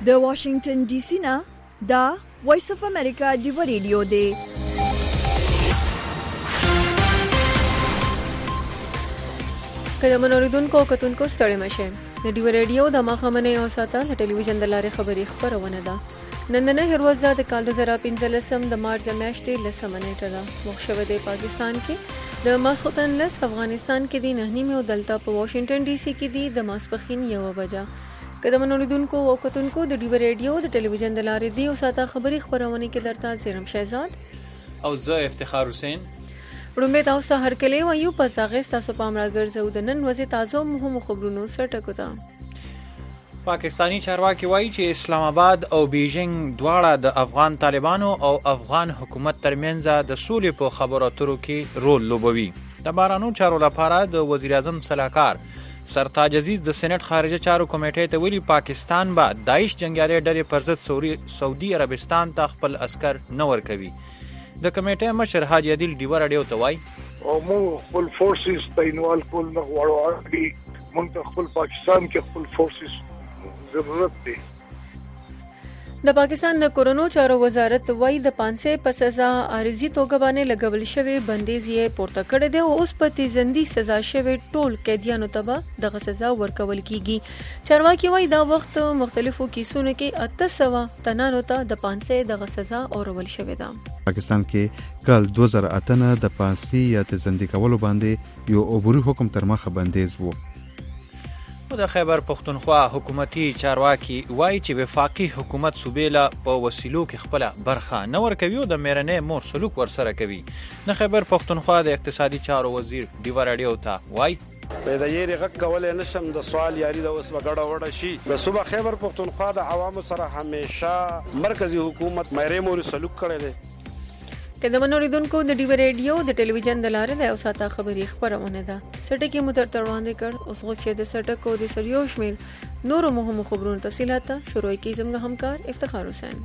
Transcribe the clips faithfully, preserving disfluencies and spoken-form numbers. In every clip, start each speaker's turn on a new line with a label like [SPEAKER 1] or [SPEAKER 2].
[SPEAKER 1] د واشنگټن ډي سي نه دا وایس اف امریکا ډیو ریډیو دی.
[SPEAKER 2] کله منوریدونکو کتونکو ستړي مشه د ډیو ریډیو د ماخمنه او ساته د ټلویزیون د لارې خبري خبرونه ده. نن نه هروز د کال دوه زره پنځه لسم د مارچ میاشتې لسمه نیټه ده. مخشوه د پاکستان کې د ماسخوتن لس افغانستان کې دی نه نیمه او دلته په واشنگټن ډي سي کې دی د ماسپخین یو بجه. کله منوریدونکو او کتونکو د ډیو ریډیو د ټلویزیون د لارې دی او ساته خبري خبرونه کې درته زیرم شهزاد
[SPEAKER 3] او زه افتخار حسین.
[SPEAKER 2] رومه تاسو هر کله وایو په ځاغې تاسو پام راګرځو د نن ورځې تازه مهمو خبرونو سره ټکو تا.
[SPEAKER 3] پاکستانی چارواکي وایي چې اسلام آباد او بیجینګ دواړه د افغان طالبانو او افغان حکومت ترمنځ د سولې په خبرو اترو کې رول لوبوي. د بهرنیو چارو لپاره د وزیر اعظم صلاحکار سرتاج عزیز د سېنات خارجه چارو کمیټې ته ویلي پاکستان به داعش جنگیالي ډلې پر ضد سعودي عربستان ته خپل عسكر نه ورکوي. د کمیټې مشر حاجي عادل ډیور اډیو ته وایي
[SPEAKER 4] او موږ خپل فورسز ته انوالو کول نه غواړو. اړتي موږ خپل پاکستان کې خپل فورسز ضرورت دی.
[SPEAKER 2] د پاکستان د کورونو چارو وزارت وایي د پانسه په سزا عارضی توګه باندې لګول شوی بندیز یې پورته کړی دی او اوس په تیزندي سزا شوی ټول قیدیانو ته به دغه سزا ورکول کیږي. چارواکي وایي دا وخت مختلفو کیسونو کې اته سوه تنانو ته د پانسه دغه سزا اورول شوې ده.
[SPEAKER 5] پاکستان کې کال دوه زره اته نه د پانسي یا تیزندي کولو باندې یو عبوري حکم تر مخه بندیز وو.
[SPEAKER 3] د خیبر پختونخوا حکومتي چارواکي وایي چې وفاقي حکومت صوبې له په وسیلو کې خپل برخه نه ورکوي او د میرنې مور سلوک ورسره کوي. د خیبر پختونخوا د اقتصادي چارو وزیر ډیور اډیو ته وایي
[SPEAKER 6] د یېرې غږ کولای نشم د سوال یاري د اوس وګړه وړه شي. د صوبه خیبر پختونخوا د عوامو سره همیشه مرکزی حکومت میرې مور سلوک کړی دی.
[SPEAKER 2] که د منوریدونکو د ډیو ریډیو د ټلویزیون د لارې د اوساته خبري خبرونه ده. سټکه مو تر تروانده کړ اوس غوښه د سټکو د سریو شمیر نورو مهمو خبرونو تفصیلات شروع کی زموږ همکار افتخار حسین.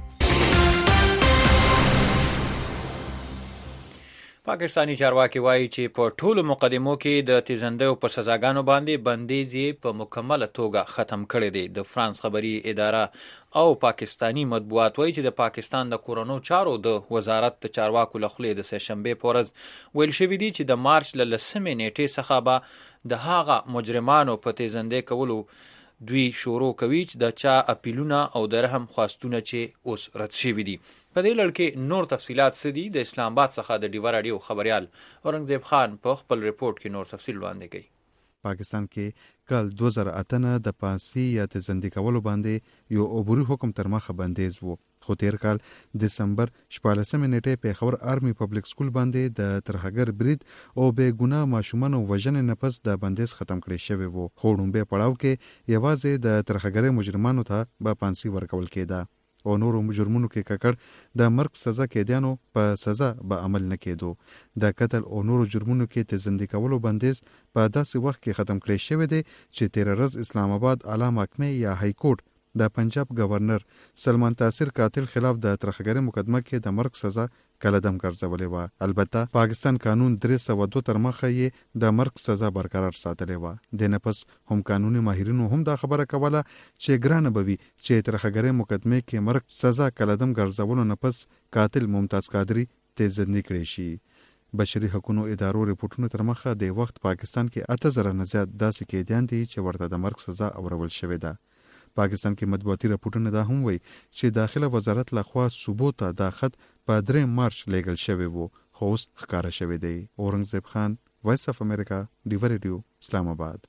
[SPEAKER 3] پاکستانی چارواکي وایي چې په ټولو مقدمو کې د تیزندیو پر سزاګانو باندې بندیز یې په مکمله توګه ختم کړی دی. د فرانس خبري اداره او پاکستانی مطبوعات وایي چې د پاکستان د کورونو چارو د وزارت د چارواکو له خولې د سه شنبې په ورځ ویل شوي دي چې د مارچ له لسمې نیټې څخه به د هغه مجرمانو په تیزندې کولو دوی شروع کوي چې د چا اپیلونه او د رحم خواستونه چې اوس رد شوي دي. په دې لړ کې نور تفصیلات څه دي د اسلام آباد څخه د ډیور اډیو خبريال اورنګزیب خان په خپل ریپورت کې نور تفصیل وړاندې کوي.
[SPEAKER 5] پاکستان کې کال دوه زره اته نه د پانسي یا تیزندي کولو باندې یو عبوري حکم تر مخه بندیز وو. خو تیر کال دسمبر شپاړسمې نیټې پیښور آرمي پبلک سکول باندې د ترهګر برید او بې ګناه ماشومان وژنې نه پس د بندیز ختم کړی شوی وو. خو ډومبه پړاو کې یوازې د ترهګر مجرمانو ته به پانسي ورکول کېده او نورو جرمونو کې ککړ د مرګ سزا کېدیانو په سزا به عمل نه کېدو. د قتل او نورو جرمونو کې تیزندي کولو بندیز په داسې وخت کې ختم کړی شوی دی چې تیر ورځ اسلام آباد اعلی محکمه یا های کورټ د پنجاب گورنر سلمان تاثیر قاتل خلاف د ترهګرۍ مقدمه کې د مرګ سزا کلدم ګرځولې وه. البته پاکستان قانون درې سوه دوه تر مخه یې د مرګ سزا برقرار ساتلې وه. د نه پس هم قانوني ماهرینو هم دا خبره کوله چې ګرانه به وي چې ترهګرۍ مقدمه کې مرګ سزا کلدم ګرځولو نه پس قاتل ممتاز قادری تیزندي کړی شي. بشري حقوقو ادارو ریپورتونو تر مخه د وخت پاکستان کې اته زره نه زیات داسې قیدیان دي چې ورته د مرګ سزا اورول شوې ده. پاکستان کې مطبوعاتي راپورټونه دا هم وایي چې داخله وزارت لخوا صوبو ته دا خط په درې مارچ لیږل شوی وو خو اوس ښکاره شوی دی. اورنګزیب خان، وایس اف امریکا، ډیو ریډیو، اسلام آباد.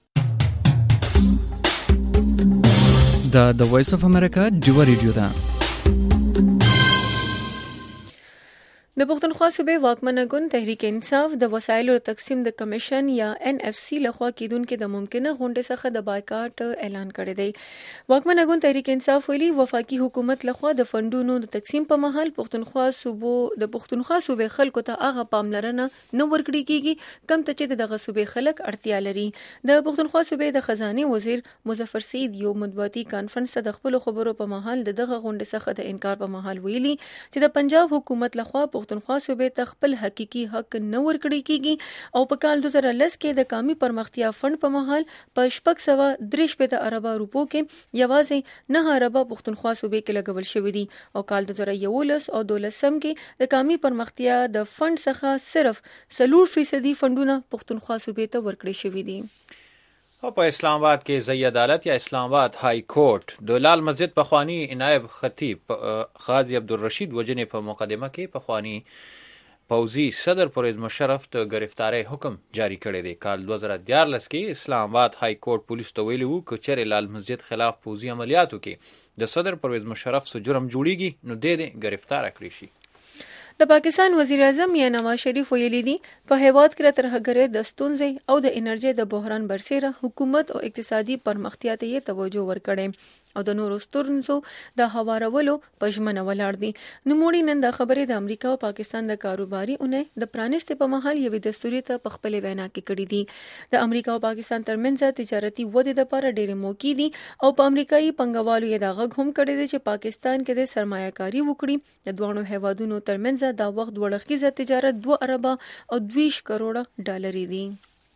[SPEAKER 7] دا د وایس اف امریکا ډیو ریډیو ده.
[SPEAKER 2] د پښتونخوا صوبې واکمنه ګوند تحریک انصاف د وسایلو تقسیم د کمیشن یا ان اف سی لخوا کیدونکو د ممکنه غونډې څخه د بایکاټ اعلان کړی دی. واکمنه ګوند تحریک انصاف ویلي وفاقي حکومت لخوا د فندونو د تقسیم په مهال پښتونخوا صوبو د پښتونخوا صوبې خلکو ته هغه پاملرنه نه ورکړي کیږي کم ته چې دغه صوبې خلک اړتیا لري. د پښتونخوا صوبې د خزانه وزیر مظفر سید یو مطبوعاتي کانفرنس د خپل خبرو په مهال دغه غونډې څخه د انکار په مهال ویلي چې د پنجاب حکومت لخوا پښتونخوا صوبې ته خپل حقيقي حق نه ورکړی کیږي او په کال دوه هزار لس کې د قومي پرمختیا فند په مهال په شپږ سوه درې شپېته اربه روپو کې یوازې نه اربه پښتونخوا صوبې کې لګول شوی دي او کال دوه هزار یولس او دولسم کې د قومي پرمختیا د فند څخه صرف څلور فیصدي فندونه پښتونخوا صوبې ته ورکړي شوي دي.
[SPEAKER 3] او په اسلام آباد کې ځای عدالت یا اسلام آباد های کورټ د لال مسجد پخوانی نائب خطیب قاضي عبدالرشید وجنې په مقدمه کې پخوانی پوځي صدر پرویز مشرف ته گرفتاری حکم جاری کړی دی. کال دوه هزار دیارلس کې اسلام آباد های کورټ پولیس ته ویلي وو که چېرې لال مسجد خلاف پوځي عملیاتو کې د صدر پرویز مشرف څه جرم جوړیږي نو دی دې ګرفتاره کړی شي.
[SPEAKER 2] د پاکستان وزیر اعظم یا نواز شریف ویلي دي په هیواد کې ترهګرۍ د ستونزې او د انرژي د بحران برسېره حکومت او اقتصادي پرمختیا ته یې توجه ورکړي او د نورو ستونزو د هوارولو په ژمنه ولاړ دي. نوموړي نن دا خبرې د امریکا او پاکستان د کاروباري اونۍ د پرانیستې په مهال یوې دستوري ته په خپلې وینا کې کړي دي. د امریکا او پاکستان ترمنځ تجارتي ودې لپاره ډېرې موقع دي او په امریکایي پنګوالو یې دا غږ هم کړی دی چې پاکستان کې د سرمایه‌کاري وکړي. د دوه هیوادونو ترمنځ دا وخت وړاندیز تجارت دوه اربه او دویش کروڑه ډالري دي.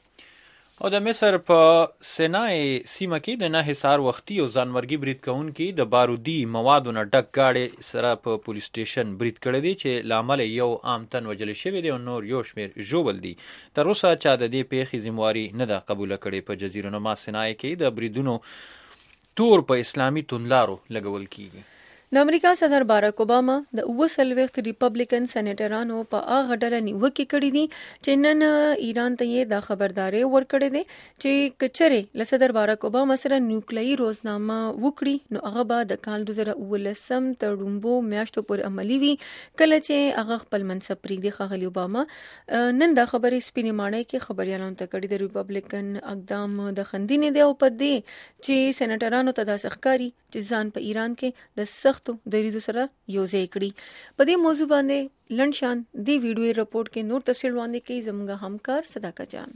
[SPEAKER 3] او د مصر په سینای سیمه کې د نهسار وختي او ځانمرګي برید کوونکي د بارودي موادو نه ډک گاډي سره په پولیس سټیشن برید کړی دی چې لامل یو عام تن وجل شوی دی او نور یو شمیر ژوبل دي. تر اوسه چا د دې پیښې ذمہواري نه ده قبول کړې. په جزیره نما سینای کې د بریدونو تور په اسلامي توندلارو لګول کیږي.
[SPEAKER 2] د امریکا صدر باراک اوباما د اوه څلوېښت ریپبلیکن سېنیټرانو په هغه ډله نیوکې کړې دي چې نن ایران ته یې دا خبرداری ورکړې ده چې که چېرې له صدر باراک اوباما سره نیوکلیري روزنامه وکړي نو هغه به د کال دوه زره اوولسم تر ډومبو میاشتو پورې عملي وي کله چې هغه خپل منصب پرېږدي. ښاغلي اوباما نن دا خبرې سپینې ماڼۍ کې خبریالانو ته کړي. د ریپبلیکن اقدام د خندنې دی او په دې چې سېنیټرانو ته داسې ښکاري چې ځان په ایران کې د سخت دریزو سره یوځای کړي. په دې موضوع باندې لنډشان دی ویډیو رپورټ کې نور تفصیل وړاندې کوي زموږ همکار صداقت جان.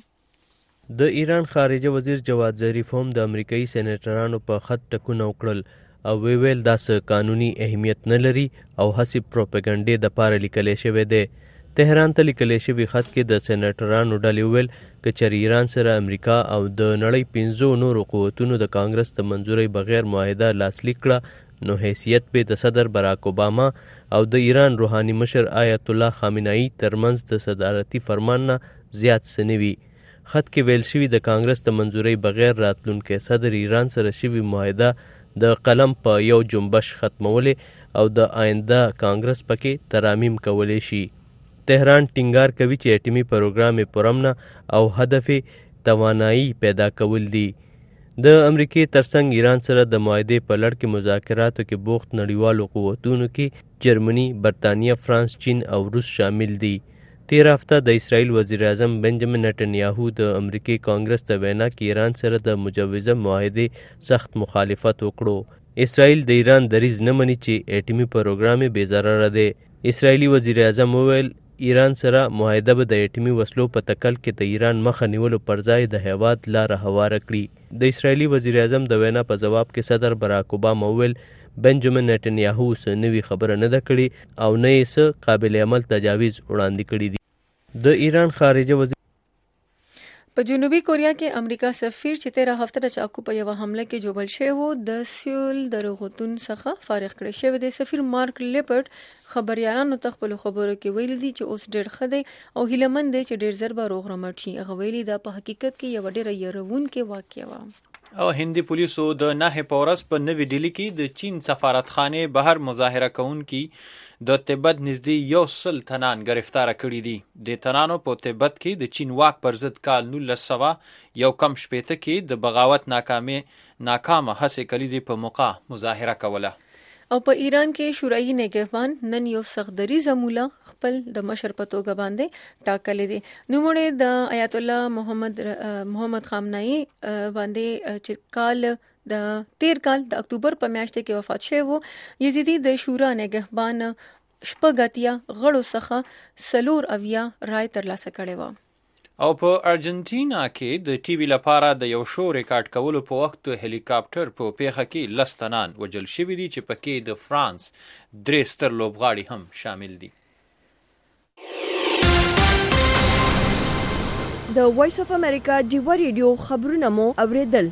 [SPEAKER 8] د ایران خارجه وزیر جواد ظریف هم د امریکایي سېنیټرانو په خط ټکونه وکړل او وی ویل دا څه قانوني اهمیت نه لري او هسې پروپاګانډې د پاره لیکلی شوی دی. تهران ته لیکلی شوي خط کې د سېنیټرانو ډلې وویل که چېرې ایران سره امریکا او د نړۍ پنځو نورو قوتونو د کانګرس د منظورۍ بغیر معاهده لاسلیک کړه نو حیثیت به د صدر باراک اوباما او د ایران روحاني مشر آیت الله خامنه‌ای ترمنځ د صدارتي فرمان نه زیات څه نه وي. خط کې ویل شوي د کانګرس د منظورۍ بغیر راتلونکی صدر ایران سره شوي معاهده د قلم په یو جنبش ختمولې او د آینده کانګرس پکې ترامیم کولی شي. تهران ټینګار کوي چې اټومي پروګرام یې پرامنه او هدف یې توانایي پیدا کول دي. د امریکې ترڅنګ ایران سره د معاهدې په لړ کې مذاکراتو کې بوخت نړیوالو قوتونو کې جرمني، برطانیه، فرانس، چین او روس شامل دي. تیر هفته د اسرائیل وزیر اعظم بنجامین نتنیاهو د امریکې کانګرس ته وینا کې ایران سره د مجوزه معاهدې سخت مخالفت وکړو. اسرائیل د ایران دریځ نه مني چې اټومي پروګرام یې بې ضرره دی. اسرائیلي وزیر اعظم وویل ایران سره معاهده به د اټومي وسلو په تکل کې د ایران مخه نیولو پر ځای د هیواد لاره هواره کړي. د اسرائیلي وزیر اعظم د وینا په جواب کې صدر باراک اوباما وویل بنجامین نتنیاهو څه نوې خبره نه ده کړې او نه یې څه قابل عمل تجاویز وړاندې کړي دي. د ایران خارجه وزیر
[SPEAKER 2] په جنوبي کوریا کې امریکا سفیر چې تیره هفته د چاقو په یوه حمله کې جوبل شوی و د سیول د روغتون څخه فارغ کړی شوی دی. سفیر مارک لیپرټ خبریالانو ته خپلو خبرو کې ویلي دي چې اوس ډېر ښه دی او هیله مند دی چې ډېر ژر به روغ رمټ شي. هغه ویلي دا په حقیقت کې یوه ډېره یروونکې واقعه وه.
[SPEAKER 3] او هندي پولیسو د نهه په ورځ په نوې ډیلي کې د چین سفارتخانې بهر مظاهره کوونکي د تبت نږدې یو سل تنان گرفتاره کړي دي. د تنانو په تبت کې د چین واک پر ضد کال نولس سوه یو کم شپېته کې د بغاوت ناکامې ناکامه هڅې کلیزې په موقع مظاهره کوله.
[SPEAKER 2] او په ایران کې شورایي نگهبان نن یو سخت دریځه مولا خپل د مشر په توګه باندې ټاکلی دی. نوموړی د آیت الله محمد محمد خامنه‌ای باندې چې کال د تیر کال د اکتوبر په میاشت کې وفات شوی و. یزیدي د شورا نگهبان شپږ اتیا غړو څخه څلور اویا رای ترلاسه کړې وه.
[SPEAKER 3] او په ارجنټینا کې د ټي وي لپاره د یو شو ریکارډ کولو په وخت هلیکاپټر په پیښه کې لس تنان وژل شوي دي چې پکې د فرانس درې ستر لوبغاړي هم شامل دي.
[SPEAKER 1] د وایس اف امریکا ډیوا ریډیو خبرونه مو اوریدل.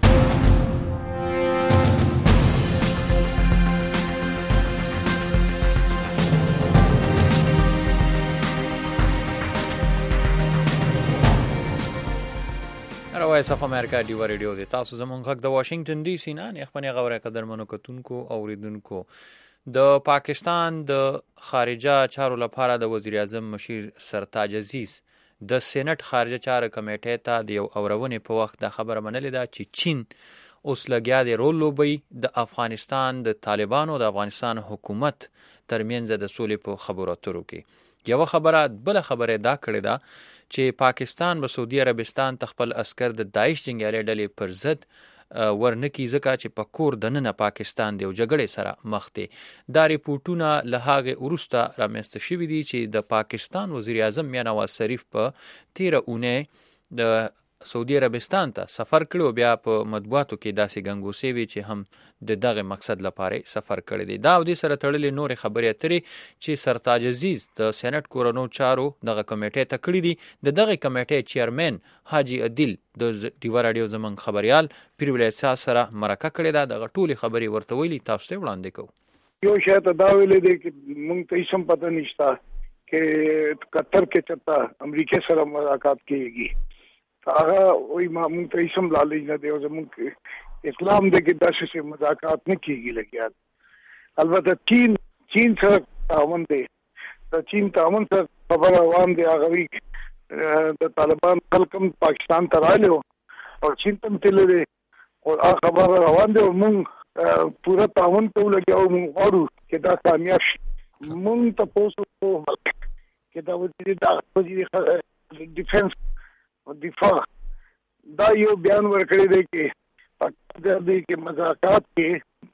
[SPEAKER 3] وایس اف امریکا ډیوا ریډیو دی تاسو زمونږ غږ د واشنگټن ډي سي نه نه خپل غوړې قدرمنو کتونکو او اوریدونکو. د پاکستان د خارجه چارو لپاره د وزیر اعظم مشیر سرتاج عزیز د سېنات خارجه چارو کمیټې ته د یو اورونې په وخت د خبره منلې ده چې چین اوس لګیا دی رول لوبي د افغانستان د طالبانو د افغانستان حکومت ترمنځ د سولې په خبرو اترو کې. یو خبره بل خبره دا کړې ده چې پاکستان به سعودي عربستان تخپل عسكر د داعش جنگیالي ډلې پر ضد ورنکي ځکه چې په کور دننه پاکستان د جګړې سره مخ دی. دا ریپورتونه له هغه وروسته رامنځته شوي دي چې د پاکستان وزیر اعظم میاں نواز شریف په تیره اونۍ د سعودي عربستان ته سفر کړو. بیا په مطبوعاتو کې داسې ګنګوسې وي چې هم د دغه مقصد لپاره سفر کړی دی. دا او دې سره تړلې نور خبرې اترې چې سرتاج عزیز د سېنات کورونو چارو دغه کمیټې ته کړی دي. د دغه کمیټې چیرمن حاجی عادل د ډیوا رادیو زمنګ خبريال پیرولې سره مرکه کړې ده. دغه ټولې خبرې ورته ویلي تاسو ته وړاندې کوو.
[SPEAKER 4] یو شاید دا ویلې دی چې مونږ ته هیڅ پته نشته چې قطر کې چرته امریکا سره ملاقات کیږي. هغه وای ما مونږ ته هیڅ لالچ نه دی او زموږ اسلام دې کې داسې مذاکرات نه کیږي لګیا. البته چین چین سره تعاون دی د چین تعاون سره خبر روان دی. هغه د طالبان خلکم پاکستان ته راغلو او چین ته تللی دی او هغه خبر روان دی او مونږ پورا تعاون ته لګیاو. مونږ غواړو چې دا کامیاب شي. مونږ ته پوسو چې دا وزیر دا وزیر ډیفنس دفاع دا یو بیان ورکړی دی چې پاکستان دی کې مذاکرات کې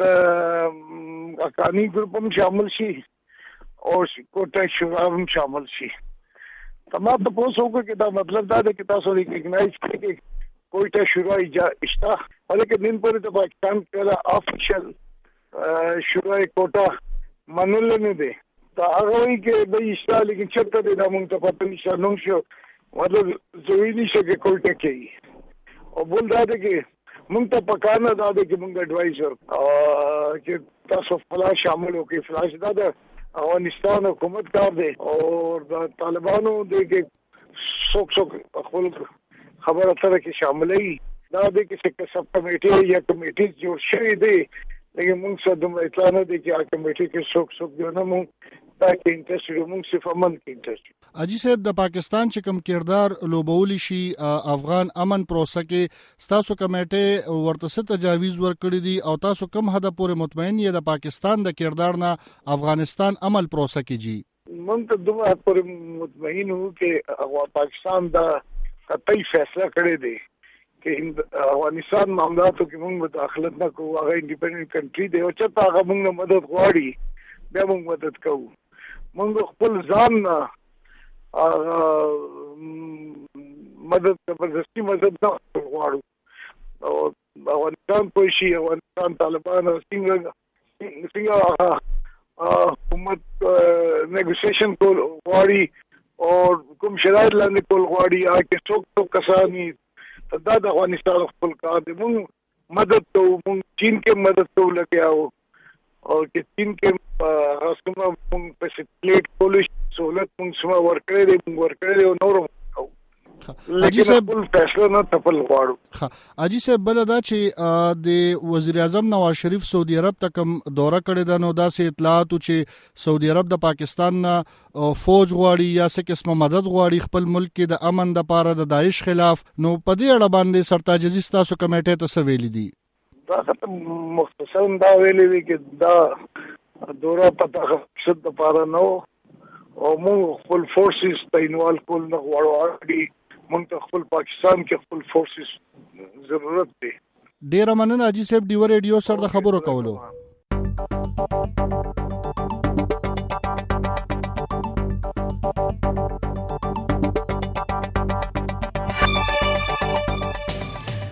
[SPEAKER 4] د افغاني ګروپ هم شامل شي او کوټه شورا هم شامل شي. تمام د پوسو کو کې دا مطلب دا دی چې تاسو ریکګنایز کړئ چې کوټه شورا اجازه ولیکن دین پر د پاکستان کې افیشل شورا کوټه منل نه دی. دا هغه وی کې د اجازه لیکن چرته د موږ ته پته نشته نو شو مطلب زوی نشه کې کوټه کې او بول دا دی چې مونږ ته پکانه دا دی چې مونږ اډوایزر چې تاسو فلا شامل وکړئ. فلاش دا د افغانستان حکومت کار دی او د طالبانو دی کې څوک څوک خپل خبره سره کې شاملې دا دی چې سب کمیټي یا کمیټي جوړ شوی دی لیکن مونږ څه د اطلاع نه دی چې کمیټي کې څوک څوک دی نه مونږ دا کې انټرست لرو. مونږ صرف امن کې انټرست.
[SPEAKER 9] اجي صاحب د پاکستان چې کوم کردار لوبول شي افغان امن پروسه کې تاسو کمیټه ورته ست تجاویز ورکړی دي او تاسو کوم هدف پورې مطمئن یې د پاکستان د کردار نه افغانستان عمل پروسه کې جی؟
[SPEAKER 4] مونږ ته دوه پورې مطمئن وو چې پاکستان دا قطعي فیصله کړی دی چې افغانستان معاملاتو کې موږ مداخلت نه کوو. هغه انډیپندنت کنټری دی او چې هغه موږ مدد غواړي بیا موږ مدد کوو. موږ خپل ځان نه مدد زبردستی مدد نه غواړو او افغانستان په شي افغانستان طالبان څنګه څنګه حکومت نیګوسیشن کول غواړي او کوم شرایط لاندې کول غواړي هغه څوک څوک کسانی دا د افغانستان خپل کار دی. موږ مدد کوو. موږ چین کې مدد کوو لګیاو او چې چین کې رسمه موږ په سټلیټ پولیس سہولت موږ سم ورکړې دي موږ ورکړې دي او نور کوو.
[SPEAKER 9] اجي صاحب
[SPEAKER 4] خپل فیصله نه تپل غواړو.
[SPEAKER 9] ها اجي صاحب بل دا چې د وزیر اعظم نواز شریف سعودي عرب ته کوم دوره کړې ده نو داسې اطلاعات چې سعودي عرب د پاکستان نه فوج غواړي یا څه قسمه مدد غواړي خپل ملک کې د امن د پاره د داعش خلاف. نو په دې اړه باندې سرتاج عزیز تاسو کمیټې ته څه ویلي دي؟
[SPEAKER 4] دا مختصراً دا ویلي دي چې دا دوره په تخصص د پاره نو او موږ خپل فورسز ته انوالو کول نه غواړو. موږ ته خپل پاکستان کې خپل فورسز ضرورت دی.
[SPEAKER 9] ډیر مننه اجي صاحب ډیوا ریډیو سره د خبرو کولو.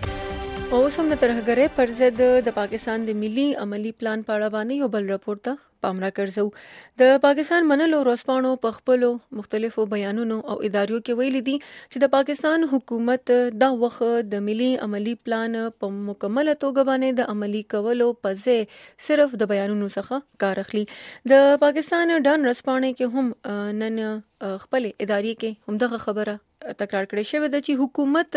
[SPEAKER 2] اوس هم د ترهګرۍ پر ضد د پاکستان د ملي عملی پلان په اړه باندې یو بل راپور ته پام را ګرځو. د پاکستان منلو ورځپاڼو په خپلو مختلفو بیانونو او اداریو کې ویلي دي چې د پاکستان حکومت دا وخت د ملي عملی پلان په مکمله توګه باندې د عملی کولو په ځای صرف د بیانونو څخه کار اخلي. د پاکستان ډان ورځپاڼې کې هم نن خپل ادارې کې هم دغه خبره تکرار کړې شوې ده چې حکومت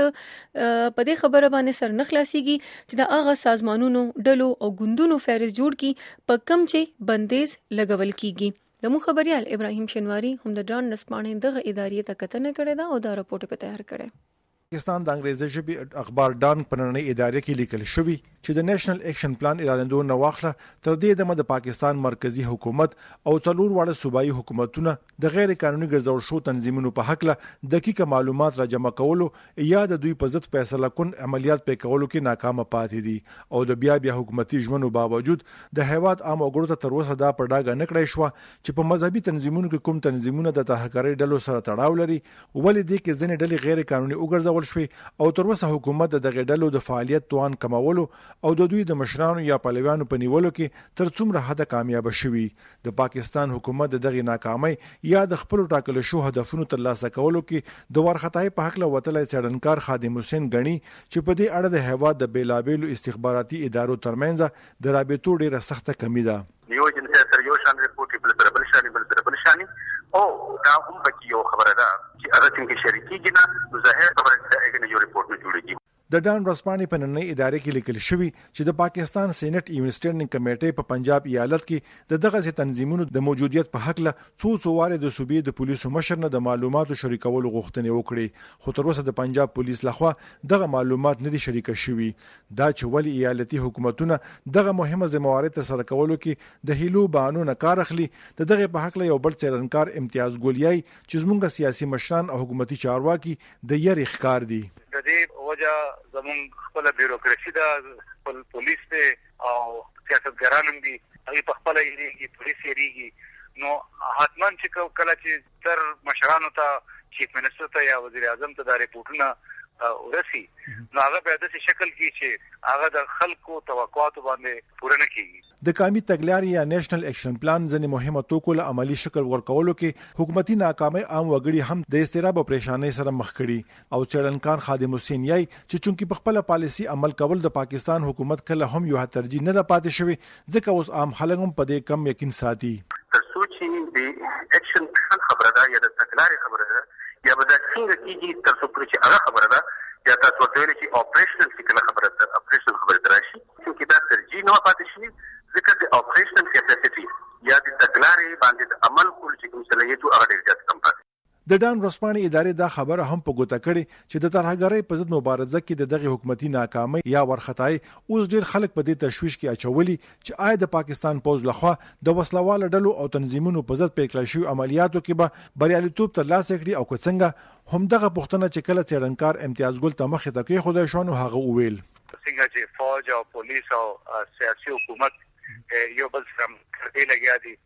[SPEAKER 2] په دې خبره باندې سر نه خلاصيږي چې د هغه سازمانونو ډلو او ګوندونو فهرست جوړ کی په کم چې بندیز لګول کیږي. د مو خبريال ابراهیم شنواری هم د ډان ورځپاڼې دغه ادارې ته کتنه کړې ده او دا راپورټ په تیار کړی.
[SPEAKER 10] پاکستان د انګریزي ژبې اخبار ډان په نړۍ ادارې کې لیکل شوی چې د نېشنل اکشن پلان اعلانولو نه واخله تر دې دمه د پاکستان مرکزی حکومت او څلور واړه صوبایي حکومتونه د غیر قانوني ګرځول شو تنظیمونو په حق له دقیق معلومات را جمع کولو یا د دوی په ضد فیصله کون عملیات په کولو کې ناکام پاتې دي او د بیا بیا حکومتي ژمنو باوجود د هیواد عام وګړو ته تر اوسه دا پړډاګه نه کړی شو چې په مذهبي تنظیمونو کې کوم تنظیمونه د تهکاري ډلو سره تړاو لري ولې دې کې ځینې ډلې غیر قانوني وګرځول شوې او تر اوسه حکومت د دغه ډلو د فعالیت توان کمولو او د دوی د مشرانو یا پهلوانو په نیولو کې تر څومره حد کامیاب شوي. د پاکستان حکومت د دغه ناکامۍ یا د خپل ټاکل شو هدفونو ترلاسه کولو کې د ورختای په حق له وتلای څېړنکار خادم حسین غنی چې په دې اړه د هیواد د بیلابېلو استخباراتي ادارو ترمنځ د رابطو ډیره سخته کمی ده.
[SPEAKER 11] یو جنسه سره یو شان ریپورت بل بل شان بل بل شان او دا هم پکې یو خبره ده چې هغه څنګه شریکي جنا نو ظاهر خبره ده چې یو ریپورت نه جوړیږي.
[SPEAKER 10] د ډان ورځپاڼې په نړۍ ادارې کې لیکل شوی چې د پاکستان سېنات انویسټینګ کمیټې په پنجاب ایالت کې د دغه تنظیمونو د موجودیت په حق له څو څو واره د صوبې د پولیسو مشر نه د معلوماتو شریکولو غوښتنې وکړي خو تر اوسه د پنجاب پولیس لخوا دغه معلومات نه دي شریک شوي. دا چې ولې ایالتي حکومتونه دغه مهمه ذمہواری تر سره کولو کې د هیلو بانو نه کار اخلي د دغه په حق له یو بل څېړنکار امتیاز ګولیای چې زموږ سیاسي مشران او حکومتي چارواکي د یری ښکار دي.
[SPEAKER 11] د دې وجه زمون خپل بیروکراسي دا خپل پولیس ته او سیاستګرانو دي هغه په خپل یریږي پولیس یریږي نو حتمان چې کله چې تر مشرانو ته چیف منسټر ته یا وزیر اعظم ته دا ریپورتونه ورسي نو هغه په داسې شکل کې چې هغه د خلکو توقعاتو باندې پوره نه کیږي.
[SPEAKER 10] د قومي تګلارې یا نېشنل اکشن پلان ځنې مهمه توکو له عملی شکل ورکولو کې حکومتي ناکامۍ عام وګړي هم د استراب او پریشانۍ سره مخ کړي او څېړنکار خادم حسین یای چې چونکی په خپل پالیسي عمل کول د پاکستان حکومت کله هم یو ترجیح نه ده پاتې شوی ځکه اوس عام خلک هم په دې کم یقین ساتي.
[SPEAKER 11] تر څو چې د اکشن پلان خبره ده یا د تګلارې خبره ده یا به دا څنګه کیږي تر څو چې هغه خبره ده یا تاسو ورته ویل چې اپریشنل څه خبره ده اپریشنل خبره راشي چې دا ترجیح نه پاتې شي ځکه د اپریشنل کیپاسټي یا د تګلارې باندې د عمل کول چې کوم صلاحیت هغه ډېر زیات کم پاتې.
[SPEAKER 10] د ډان ورځپاڼې ادارې دا خبره هم په ګوته کړې چې د ترهګرۍ په ضد مبارزه کې د دغه حکومتي ناکامۍ یا ورختای اوس ډیر خلک په دې تشويش کې اچولي چې آیا د پاکستان پوز لخوا د وسلواله ډلو او تنظیمونو په ضد پیکړل شوی عملیاتو کې به بریالیتوب ترلاسه کړي او که څنګه هم دغه پوښتنه چې کله څېړنکار امتیاز ګل ته مخې ته کوي خدای شانو هغه وویل
[SPEAKER 11] څنګه چې فوج او پولیس او سیاسي حکومت یو بل سره کړي لګیا دي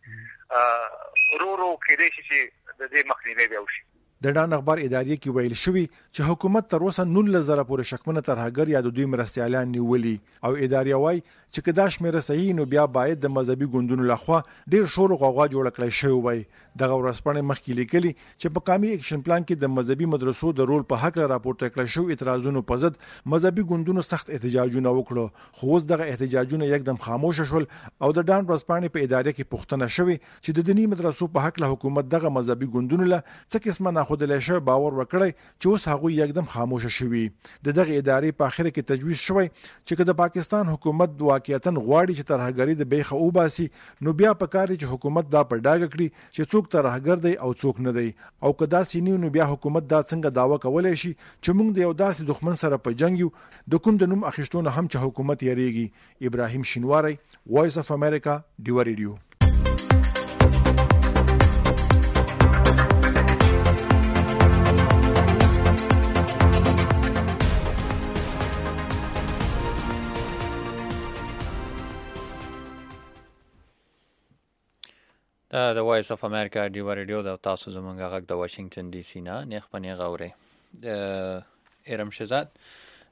[SPEAKER 11] ورو ورو کېدې شي چې د دې مخنیوي به وشي.
[SPEAKER 10] د ډان اخبار ادارې کې ویل شوی چې حکومت تر اوسه نولس زره پورې شکمنه ترهګر یا د دوی مرستيالان نیولي او ادارې وايي چې کدا شمیره صحیح نو بیا باید د مذهبي ګوندونو لخوا ډیر شور او غوغا جوړ کړی شوی وي. دغه ورځپاڼې مخکې لیکلي چې په قومي اکشن پلان کې د مذهبي مدرسو د رول په حق راپورټ کړل شو اعتراضونو په ضد مذهبي ګوندونو سخت احتجاجونه وکړو خو اوس دغه احتجاجونه یکدم خاموش شول او د ډان ورځپاڼې په ادارې کې پوښتنه شوې چې د دینی مدرسو په حق له حکومت دغه مذهبي ګوندونو له څه قسمه نه خود له شی باور وکړي چې اوس هغه یکدم خاموش شوي. د دغه ادارې په اخر کې تجویز شوی چې د پاکستان حکومت واقعیتاً غواړي چې ترهګری د بیخه او باسي نو بیا پکاري چې حکومت دا په ډاګه کړي چې څوک ترهګر دی او څوک نه دی او کدا سینې نو بیا حکومت دا څنګه داوا کولای شي چې موږ د یو داسې دښمن سره په جنگ یو د کوم د نوم اخیشتونه هم چې حکومت یریږي. ابراهیم شینواری وایس اف امریکا ډیوا ریډیو.
[SPEAKER 3] دا د وایس اف امریکا ډیوا ریډیو د تاسو زمونږ غږ د واشنگټن ډي سي نه نیخ پنی غوري د ارم شزاد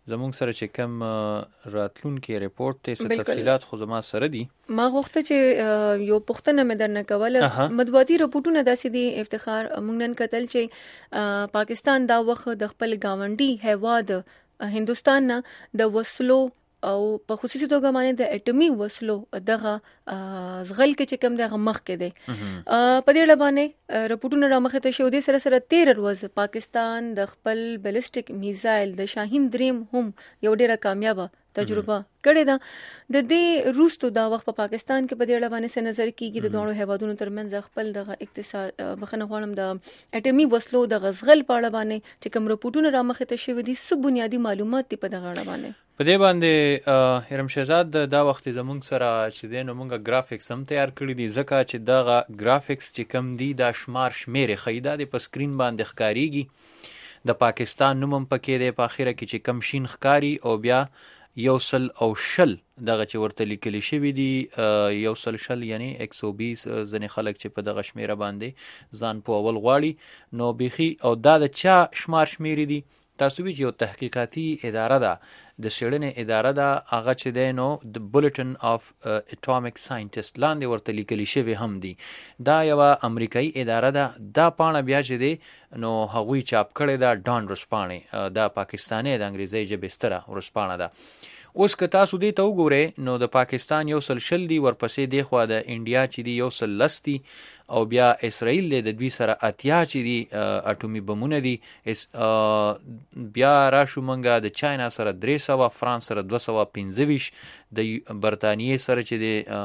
[SPEAKER 3] زمونږ سره چې کوم راتلونکي ریپورت ته څه تفصيلات خو زما سره دي.
[SPEAKER 2] ما غوښته چې یو پوښتنه مې درنه کوله. مطبوعاتي راپورټونه داسې دي افتخار موږ نن کتل چې پاکستان دا وخت د خپل گاونډي هیواد هندستان نه د وسلو او په خصوصي توګه باندې د اټومي وسلو دغه زغل کې چې کوم دغه مخ کې دی په دې اړه باندې راپورټونه را مخه ته شو دي. سره سره تیر ورځ پاکستان د خپل بیلسټیک میزایل د شاهین دریم هم یو ډیره کامیابه تجربه کړې ده. د دې روستو دا وخت په پاکستان کې په دې اړه باندې څه نظر کیږي د دوه هیوادونو ترمنځ خپل دغه اقتصاد بخنه غواړم د اټومي وسلو د غزغل په اړه باندې چې کوم راپورټونه را مخه ته شوي دي څه بنیادی معلومات دي په دغه اړه باندې؟
[SPEAKER 3] په دې باندې هرم شهزاد دا وخت زمونږ سره چې دینو مونږه گرافیکس هم تیار کړی دي ځکه چې دغه گرافیکس چې کم دي دا شمار شمیرې خیدا د په سکرین باندې ښکاریږي. د پاکستان نوم پکې دی په اخره کې چې کم شین ښکاری او بیا یو سل او شل دغه چې ورته لیکل شوی دي یو سل شل یعنی یک سو بیس ځنې خلک چې په دغه شمیره باندې ځان په اول غواړي نو بيخي او دا د چا شمار شمیرې دي تاسو وی یو تحقیقاتي اداره ده د شړنې اداره ده هغه چې دی نو د بولټن اف اټومیک ساينټیست لاندې ورته لیکل شوی هم دي. دا یو امریکایي اداره ده. دا پاڼه بیا چې دی نو هغوی چاپ کړی دا ډان ورسپانې دا پاکستاني د انګریزي ژبې ستره ورسپانه ده. اوس که تاسو دې ته وګورئ نو د پاکستان یو سل شل دی ورپسې دی خو د انډیا چې دی یو سل لس دی او بیا اسرائیل د دوی سره اتیا چې دی اټومي بمونه دي بیا راشو منګه د چاینا سره درې سوه فرانس سره دوه سوه پنځه ویشت د برتانیې سره چې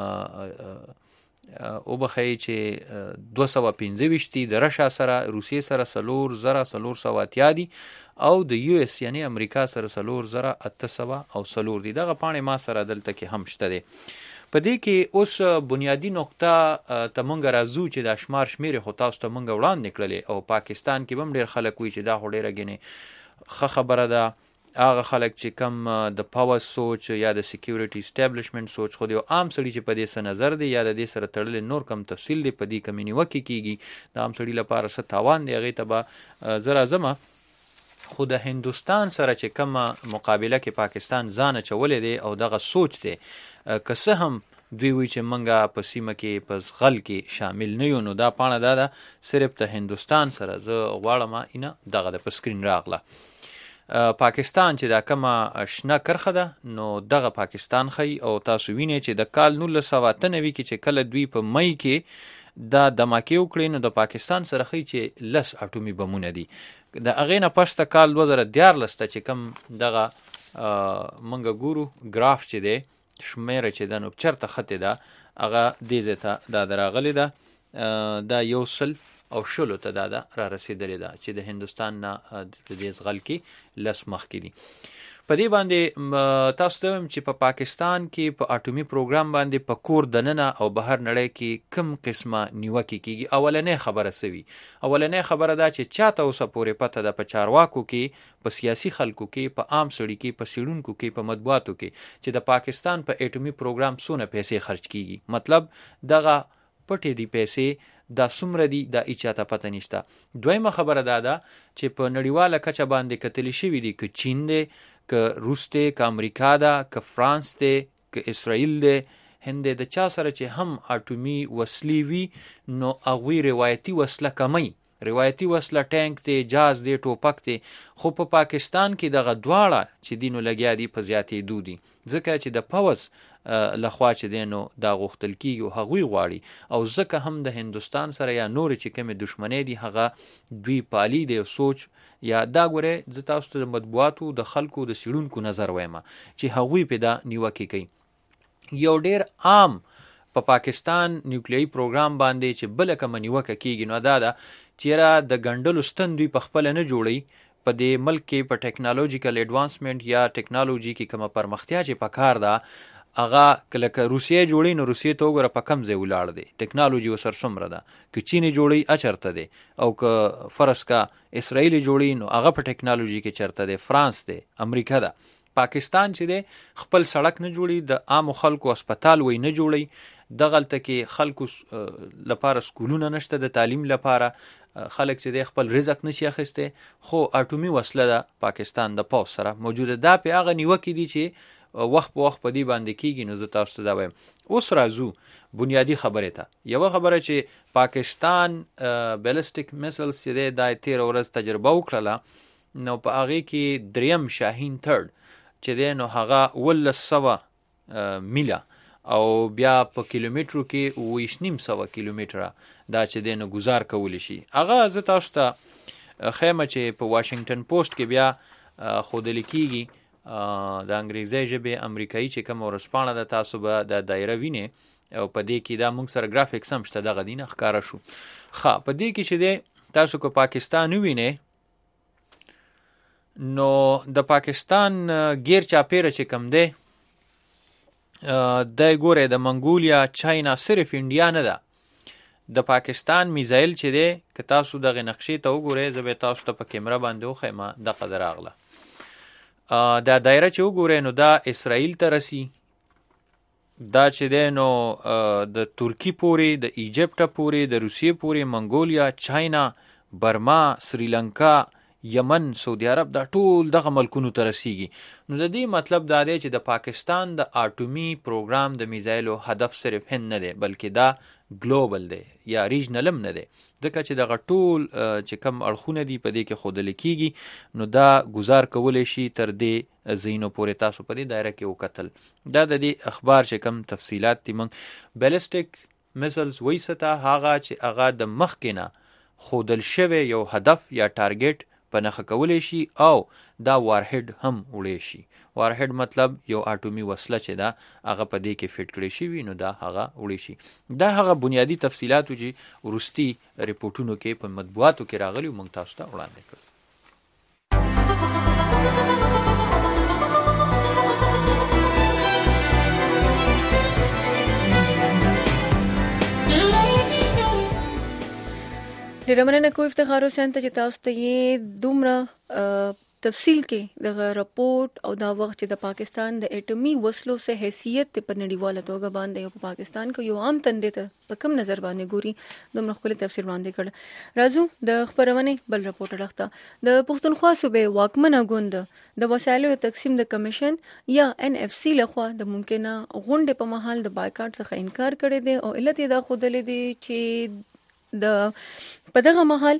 [SPEAKER 3] دی او بخی چې دوه سوه پنځه ویشت دی د رشا سره روسیې سره څلور زره څلور سوه اتیا دی او د یو اس یعنی امریکا سره څلور زره اته سوه او څلور دی. دغه پاڼې ما سره دلته کې هم شته دی. په دې کې اوس بنیادی نقطه ته مونږ راځو چې د شمار شمیرې خو تاسو ته مونږ وړاندې کړلې او پاکستان کې هم ډېر خلک وي چې دا خو ډېره ګنې ښه خبره ده. هغه خلک چې کم د پاور سوچ یا د سکیورټي اسټابلیشمنت سوچ خو دی عام سړي چې په دې څه نظر دی یا د دې سره تړلې نور کم تفصیل دی په دې کمینی وکی کیږي د عام سړي لپاره څه تاوان دی هغه ته به زرا زما خو د هندستان سره چې کومه مقابله کې پاکستان ځان چولې دی او دغه سوچ دی که څه هم دوی وی چې منګه په سیمه کې په زغل کې شامل نه یو نو دا پاڼه دا ده صرف د هندستان سره زه غواړم اینه دغه د په سکرین راغله. پاکستان چې دا کومه شنه کرخه ده نو دغه پاکستان خي او تاسو وینئ چې د کال نولس سوه اته نوي کې چې کله دوی په مئی کې دا دماکې وکړې نو د پاکستان سره خي چې لس اټومي بمونه دي. د هغې نه پسته کال دوه زره دیارلس ته چې کوم دغه منګه ګورو ګراف چې دی شمیره چې ده نو چرته خطې ده هغه دې ځای ته دا دراغلې ده دا یو سل او شلو ته دا ده را رسېدلې ده چې د هندوستان نه د دې زغل کې لس مخکې دي. په دې باندې تاسو ته وایم چې په پاکستان کې په اټومي پروګرام باندې په کور دننه او بهر نړۍ کې کم قسمه نیوکې کیږي. اولنې خبره سوي اولنې خبره ده چې چاته اوسه پورې پته ده په چارواکو کې په سیاسي خلکو کې په عام سړي کې په سیړونکو کې په مطبوعاتو کې چې د پاکستان په اټومي پروګرام څونه پیسې خرج کیږي. مطلب دغه پټې دي پیسې دا څومره دي دا هیچاته پته نشته. دویمه خبره دا ده چې په نړیواله کچه باندې کتلی شوي دي که چین دی که روس دی که امریکا ده که فرانس دی که اسرائیل دی هند د چا سره چې هم اټومي وسلې وي نو هغوی روایتي وسله کمی روایتي وسله ټانک دی جاز دی ټوپک دی خو په پا پاکستان کې دغه دواړه چې دینو لګیا دي په زیاتېدو دي ځکه چې د پوز لخوا چې دی نو دا غوښتل کیږي او هغوی غواړي او ځکه هم د هندوستان سره یا نورې چې کومې دشمنۍ دي هغه دوی پالي دی سوچ یا دا ګورې زه تاسو ته د مطبوعاتو د خلکو د څېړونکو نظر وایم چې هغوی پې دا نیوکې کوي. یو ډېر عام په پا پاکستان نیوکلیایي پروګرام باندې چې بله کومه نیوکه کیږي نو دا ده چیرې د ګنډلو ستن دوی په خپله نه جوړوي په دې ملک کې په ټیکنالوژیکل ایډوانسمنټ یا ټیکنالوژي کې کومه پرمختیا چې پکار ده هغه کله که روسیې جوړي نو روسیې ته وګوره په کم ځای ولاړ دی ټیکنالوژي ورسره څومره ده که چینی جوړي اچرته دی او که فرض کا اسرائیل جوړي نو هغه په ټیکنالوژي کې چرته دی فرانس دی امریکا ده. پاکستان چې دی خپل سړک نه جوړي د عامو خلکو هسپتال وی نه جوړي دغلته کې خلکو لپاره سکولونه نشته د تعلیم لپاره خلک چې د خپل رزق نشي اخیسته، خو اټومي وسله د پاکستان د پوز سره موجوده ده. په هغه نیوکې دي چې وخت په وخت په دې باندې کیږي. نو زه تاسو ته دا وایم. اوس راځو بنیادی خبره ته. یو خبره چې پاکستان بالستیک میسلز چې د دای تیر ورځ تجربه وکړه، نو په هغه کې دریم شاهین تھرد چې د نو هغه ولس سوا میله او بیا په کیلومترو کې ویش نیم سوا کیلومتره دا چې د نو گزار کولی شي. هغه زه تاسو ته خیمه چې په واشنگټن پوسټ کې بیا خودل کیږي د انګریزي ژبه امریکایي چې کوم ورسپانه د تاسو به د دایره ویني او په دې کې دا موږ سره ګرافیکس هم شته دغه دینه ښکارا شو. ښه په دې کې چې د تاسو کو پاکستان ویني، نو د پاکستان غیر چاپیره چې کم دی د ګوره د منګولیا چاینا صرف انډیا نه ده. د پاکستان میزایل چې دی که تاسو دغه نقشې ته وګورئ، زه به تاسو ته په کیمرا باندې وښیم د قدر اغله دا دایره چې وګورئ نو دا اسرائیل ته رسی، دا چې دی نو د ترکی پورې، د ایجپټ پورې، د روسیې پورې، منګولیا، چاینا، برما، سریلانکا، یمن، سعودي عرب، دا ټول دغه ملکونو ته رسیږي. نو د دې مطلب دا دی چې د پاکستان د اټومي پروګرام د میزایلو هدف صرف هند نه دی، بلکې دا ګلوبل دی یا ریجنل هم نه دی، ځکه چې دغه ټول چې کم اړخونه دي په دې کې ښودل کیږي، نو دا گزار کولی شي تر دې ځایونو پورې. تاسو په دې دایره کې وکتل، دا د دې اخبار چې کم تفصیلات دي موږ بالستیک میسلز وایي ته هغه چې هغه د مخکې نه ښودل شوی یو هدف یا ټارګټ په نښه کولی شي او دا وارهډ هم وړی شي. وارهډ مطلب یو اټومي وسله چې دا هغه په دې کې فټ کړی شي وي، نو دا هغه وړی شي. دا هغه بنیادی تفصیلات چې وروستي ریپورټونو کې په مطبوعاتو کې راغلي موږ تاسو ته وړاندې کړل.
[SPEAKER 2] ډیره مننه کوم افتخار حسین ته چې تاسو ته یې دومره تفصیل کې د رپورټ او دا وخت چې د پاکستان د اټومي وسلو سه حیثیت په نړیواله توګه باندې په پاکستان کې یو عام تندې ته په کوم نظر باندې ګوري دومره خپل تفسیر باندې کړ. راځو د خبرونه بل رپورټ لخته. د پښتونخوا صوبې واکمنه ګوند د وسایلو تقسیم د کمیشن یا ان اف سی لخوا د ممکنه غونډې په محل د بایکاټ څخه انکار کړی دی او علت یې دا ښودلی دی چې د په دغه محل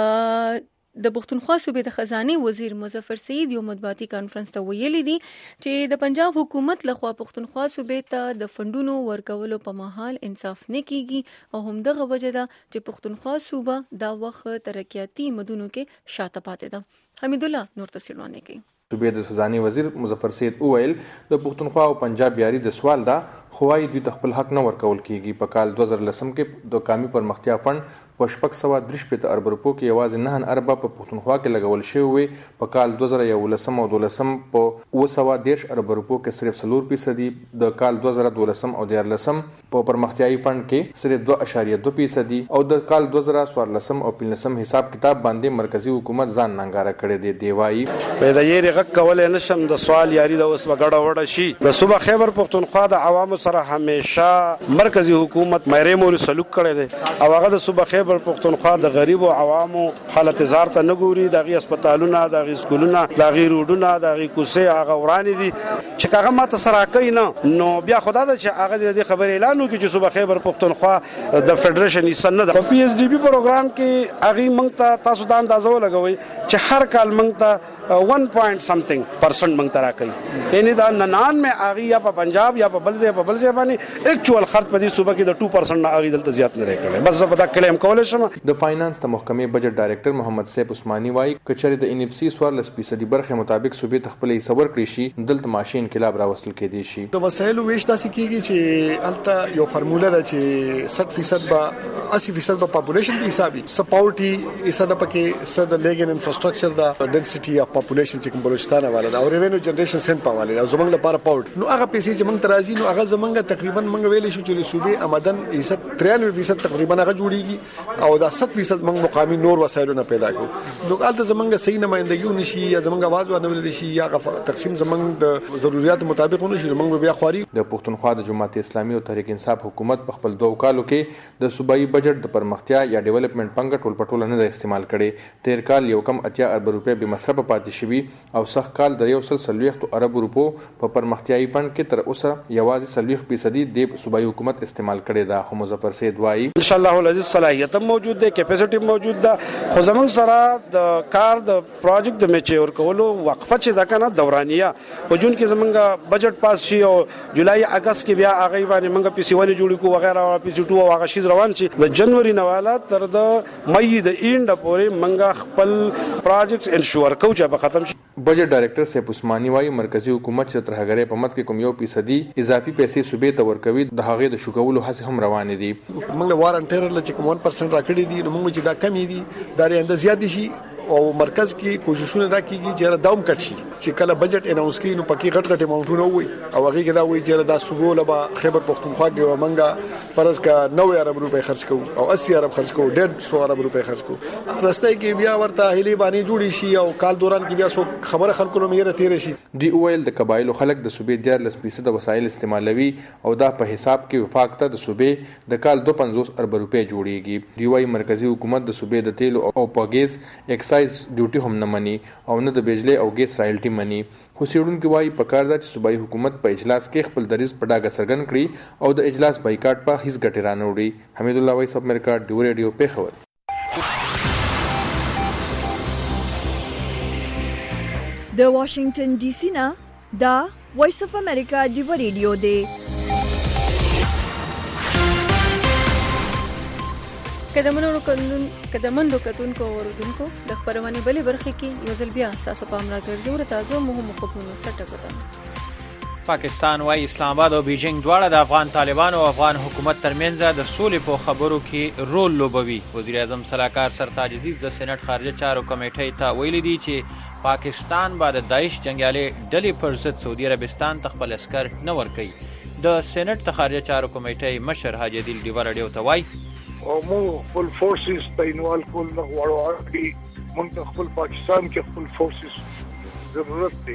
[SPEAKER 2] د پښتونخوا صوبې د خزانه وزیر مظفر سعید یو مطبوعاتي کانفرنس ته ویلي دي چې د پنجاب حکومت لخوا پښتونخوا صوبې ته د فندونو ورکولو په محل انصاف نه کیږي او هم دغه وجه ده چې پښتونخوا صوبه دا وخت ترقیاتي مدونو کې شاته پاتې ده. حمید الله نور تفصیل وړاندې کوي.
[SPEAKER 12] صوبې د خزانه وزیر مظفر سعید وویل د پښتونخوا او پنجاب یاري د سوال دا خوای دوی د خپل حق نه ورکول کیږي. په کال دوه زره لسم کې د قومي پرمختیا فند په شپږ سوه درې شپېته ارب روپو کې یوازې نه اربه په پښتونخوا کې لګول شوی وي. په کال دوه زره یولسم او دولسم په اوه سوه دېرش ارب روپو کې صرف څلور فیصدي، د کال دوه زره دولسم او دیارلسم په پرمختیایي فند کې صرف دوه اعشاریه دوه فیصدي او د کال دوه زره څوارلسم او پنځلسم حساب کتاب باندې مرکزی حکومت ځان ننګاره کړی دی. دی وايي
[SPEAKER 6] پیدا یې رغ کول نشم د سوال یاري د اوس وګړه وړه شي. د صوبه خیبر پښتونخوا د عوامو سره همیشه مرکزی حکومت مېرې مور سلوک کړی دی او هغه د صوبه خیبر پښتونخوا د غریب او عوامو حالت زار ته نه ګوري. د غي هسپتالونه، د غي سکولونه، د غي روډونه، د غي کوڅې هغه ورانی دي چې هغه ماته سره کوي نه. نو بیا خدا د چې هغه د خبرې اعلان وکړي چې صوبه خیبر پښتونخوا د فدریشن حصہ نه ده. په پی ایچ ډی بی پروګرام کې هغه مونږ ته تاسو دا اندازه ولګوي چې هر کال مونږ ته ون پوینټ سمثینګ پرسنټ مونږ ته راکړي. یعنی دا ننان میں هغه یا په پنجاب یا په بلځه په بلځه باندې اکچوال خرچ په دې صوبه کې د ټو پرسنټ نه هغه دلته زیات نه راکړي. بس زه په دا کلیم کولای شم.
[SPEAKER 12] د فاینانس د محکمې بجټ ډایریکټر محمد سیف عثماني وايي کچره د ان اف سی څوارلس فیصدي برخه مطابق صوبې تخپل حساب ورکړي شي دلته معاشي انقلاب راوستل کېدی شي.
[SPEAKER 13] د وسایلو ویش تاسو کیږي چې الته یو فرموله ده چې سठ فیصد به اسی فیصد به پاپولیشن په حسابي سپورټي حصہ د پکې صد لیګن انفراستراکچر دا ډنسټي اف پاپولیشن چې کوم بلوچستان حواله دا او ریوینیو جنریشن سن په حواله دا زمونږ لپاره پاوټ نو هغه پیسې چې موږ ترازی نو هغه زمونږ تقریبا موږ ویلې شو چې صوبې آمدن حصہ تريانوي فیصد تقریبا هغه جوړیږي او دا ست فیصد موږ مقامی نور وسایلونه پیدا کوو. نو البته زمونږ صحیح نمائندګي نشي یا زمونږ आवाज ورنول شي یا تقسیم زمونږ د ضرورت مطابق ونشي موږ بیا خواري.
[SPEAKER 12] د پښتونخوا د جماعت اسلامي او تحریک انصاف حکومت په خپل دوه کالو کې د صوبایي بجټ د پرمختیا یا ډیولپمنٹ پنګ ټول پټول نه استعمال کړي. تیر کال یو کم اتیا ارب روپے به مصرف پاتې شوي او سخت کال د یو سل سلويخت ارب روپو په پرمختیايي پنګ کې تر اوسه یوازې سلويخت فیصدي د صوبایي حکومت استعمال کړي دا. خو مظفر سید وایي
[SPEAKER 6] ان شاء الله العزیز صلاحیت موجود ده، کیپاسټي موجود ده، خو زمونږ سره د کار د پروجیکټ د میچور کولو وقفه چې دا کنه دورانیه په جون کې زمونږ بجټ پاس شي او جولای اگست کې بیا هغه باندې موږ پی سی ون جوړ کو وغیرہ او پی سی ټو او هغه شیز روان شي. د جنوري نواله تر د مې د اینډ پورې موږ خپل پروجیکټ انشور کوو چې به ختم شي.
[SPEAKER 12] بجټ ډایریکټر سیف عثماني وایي مرکزی حکومت چې تر هغه په مت کې کوم یو فیصدي اضافي پیسې صوبې ته ورکوي د هغه د شوکولو هڅې هم روانې دي.
[SPEAKER 13] موږ وارنټیر لچ کوم ون پرسنټ راکړي دي نو موږ چې دا کمی دي دا رنده زیات شي او مرکز کې کوششونه دا کیږي چې دا هم کټ شي چې کله بجټ اناونس کړي نو پکې غټ غټ اماونټونه وي او هغه کې دا وایي چې دا صوبو لبا خیبر پختونخوا کې ومنګا فرض کا نوي ارب روپے خرج کوو او اسی ارب خرج کوو ډېر سو ارب روپے خرج کوو. راسته کې بیا ورته هلي باندې جوړی شي او کال دوران کې بیا سو خبره خلکو له میره تیر شي.
[SPEAKER 12] دی اویل د قبایلو خلک د صوبې دیار لس فیصد وسایل استعمالوي او دا په حساب کې وفاق ته د صوبې د کال دو پنځوس ارب روپے جوړیږي. دی وايي مرکزی حکومت د صوبې د تیل او پاګیز ایکسایز ډیوټي هم نه مني او نه د بجلی او ګیس رایلټي مني. خو څېړونکي وایي پکار ده چې صوبایي حکومت په اجلاس کې خپل دریځ په ډاګه څرګند کړي او د اجلاس بایکاټ په هیڅ ګټې رانه وړي. حمید الله وایس اف امریکا ډیو ریډیو پیښور.
[SPEAKER 1] د واشنگټن ډي سي نه دا وایس اف امریکا ډیو ریډیو دی.
[SPEAKER 2] کدمنو قانون کدمنو کتونکو اوردونکو د خبرونه بلې برخې کې یو ځل بیا تاسو په امر ګرځو ور تاسو مهمو خبرونو سټکوته.
[SPEAKER 3] پاکستان وايي اسلام آباد او بیجینګ دواړه د افغان طالبانو او افغان حکومت ترمنځ د سولې په خبرو کې رول لوبوي. وزیر اعظم صلاحکار سرتاج عزیز د سېنات خارجه چارو کمیټې ته ویلي دي چې پاکستان به د داعش جنگیالي ډلې پر ضد سعودي عربستان ته خپل عسكر نه ورکوي. د سېنات د خارجه چارو کمیټې مشر حاجی عادل ډیور اډیو ته وایي
[SPEAKER 4] او موږ خپل فورسز په انوال کول نه غواړو چې موږ خپل پاکستان کې خپل فورسز ضرورت دی.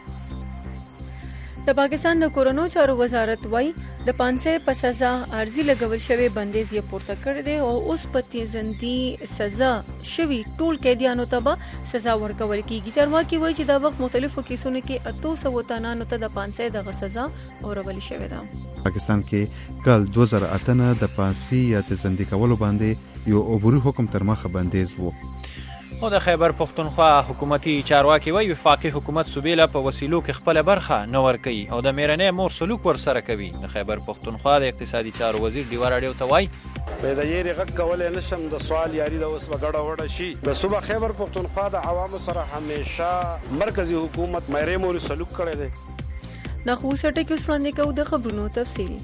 [SPEAKER 2] د پاکستان د کورونو چارو وزارت وایي د پانسه په سزا ارزي لګول شوی بندیز یې پورته کړ دی او اوس په تیزندي سزا شوی ټول قیدیانو ته به سزا ورکول کیږي. چارواکي وایي چې دا وخت مختلفو کیسونو کې اتو سو تنانو ته د پانسه د سزا اورول شوی ده.
[SPEAKER 5] پاکستان کې کال دو هزار اتنه د پانسي یا تیزندي کولو باندې یو عبوري حکم تر مخه بندیز وو.
[SPEAKER 3] او د خیبر پختونخوا حکومتي چارواکي وایي وفاقي حکومت صوبې له په وسیلو کې خپل برخه نه ورکوي او د میرنۍ مور سلوک ورسره کوي. د خیبر پختونخوا د اقتصادي چارو وزیر ډیوار اډیو ته وایي
[SPEAKER 6] په د یې غږ کولای نشم د سوال یاري د اوس وګړه وړه شي. د صوبه خیبر پختونخوا د عوامو سره همیشه مرکزی حکومت میرې مور سلوک کړی دی.
[SPEAKER 2] دا خو سټه کې اوس وړاندې کوو د خبرونو تفصیل.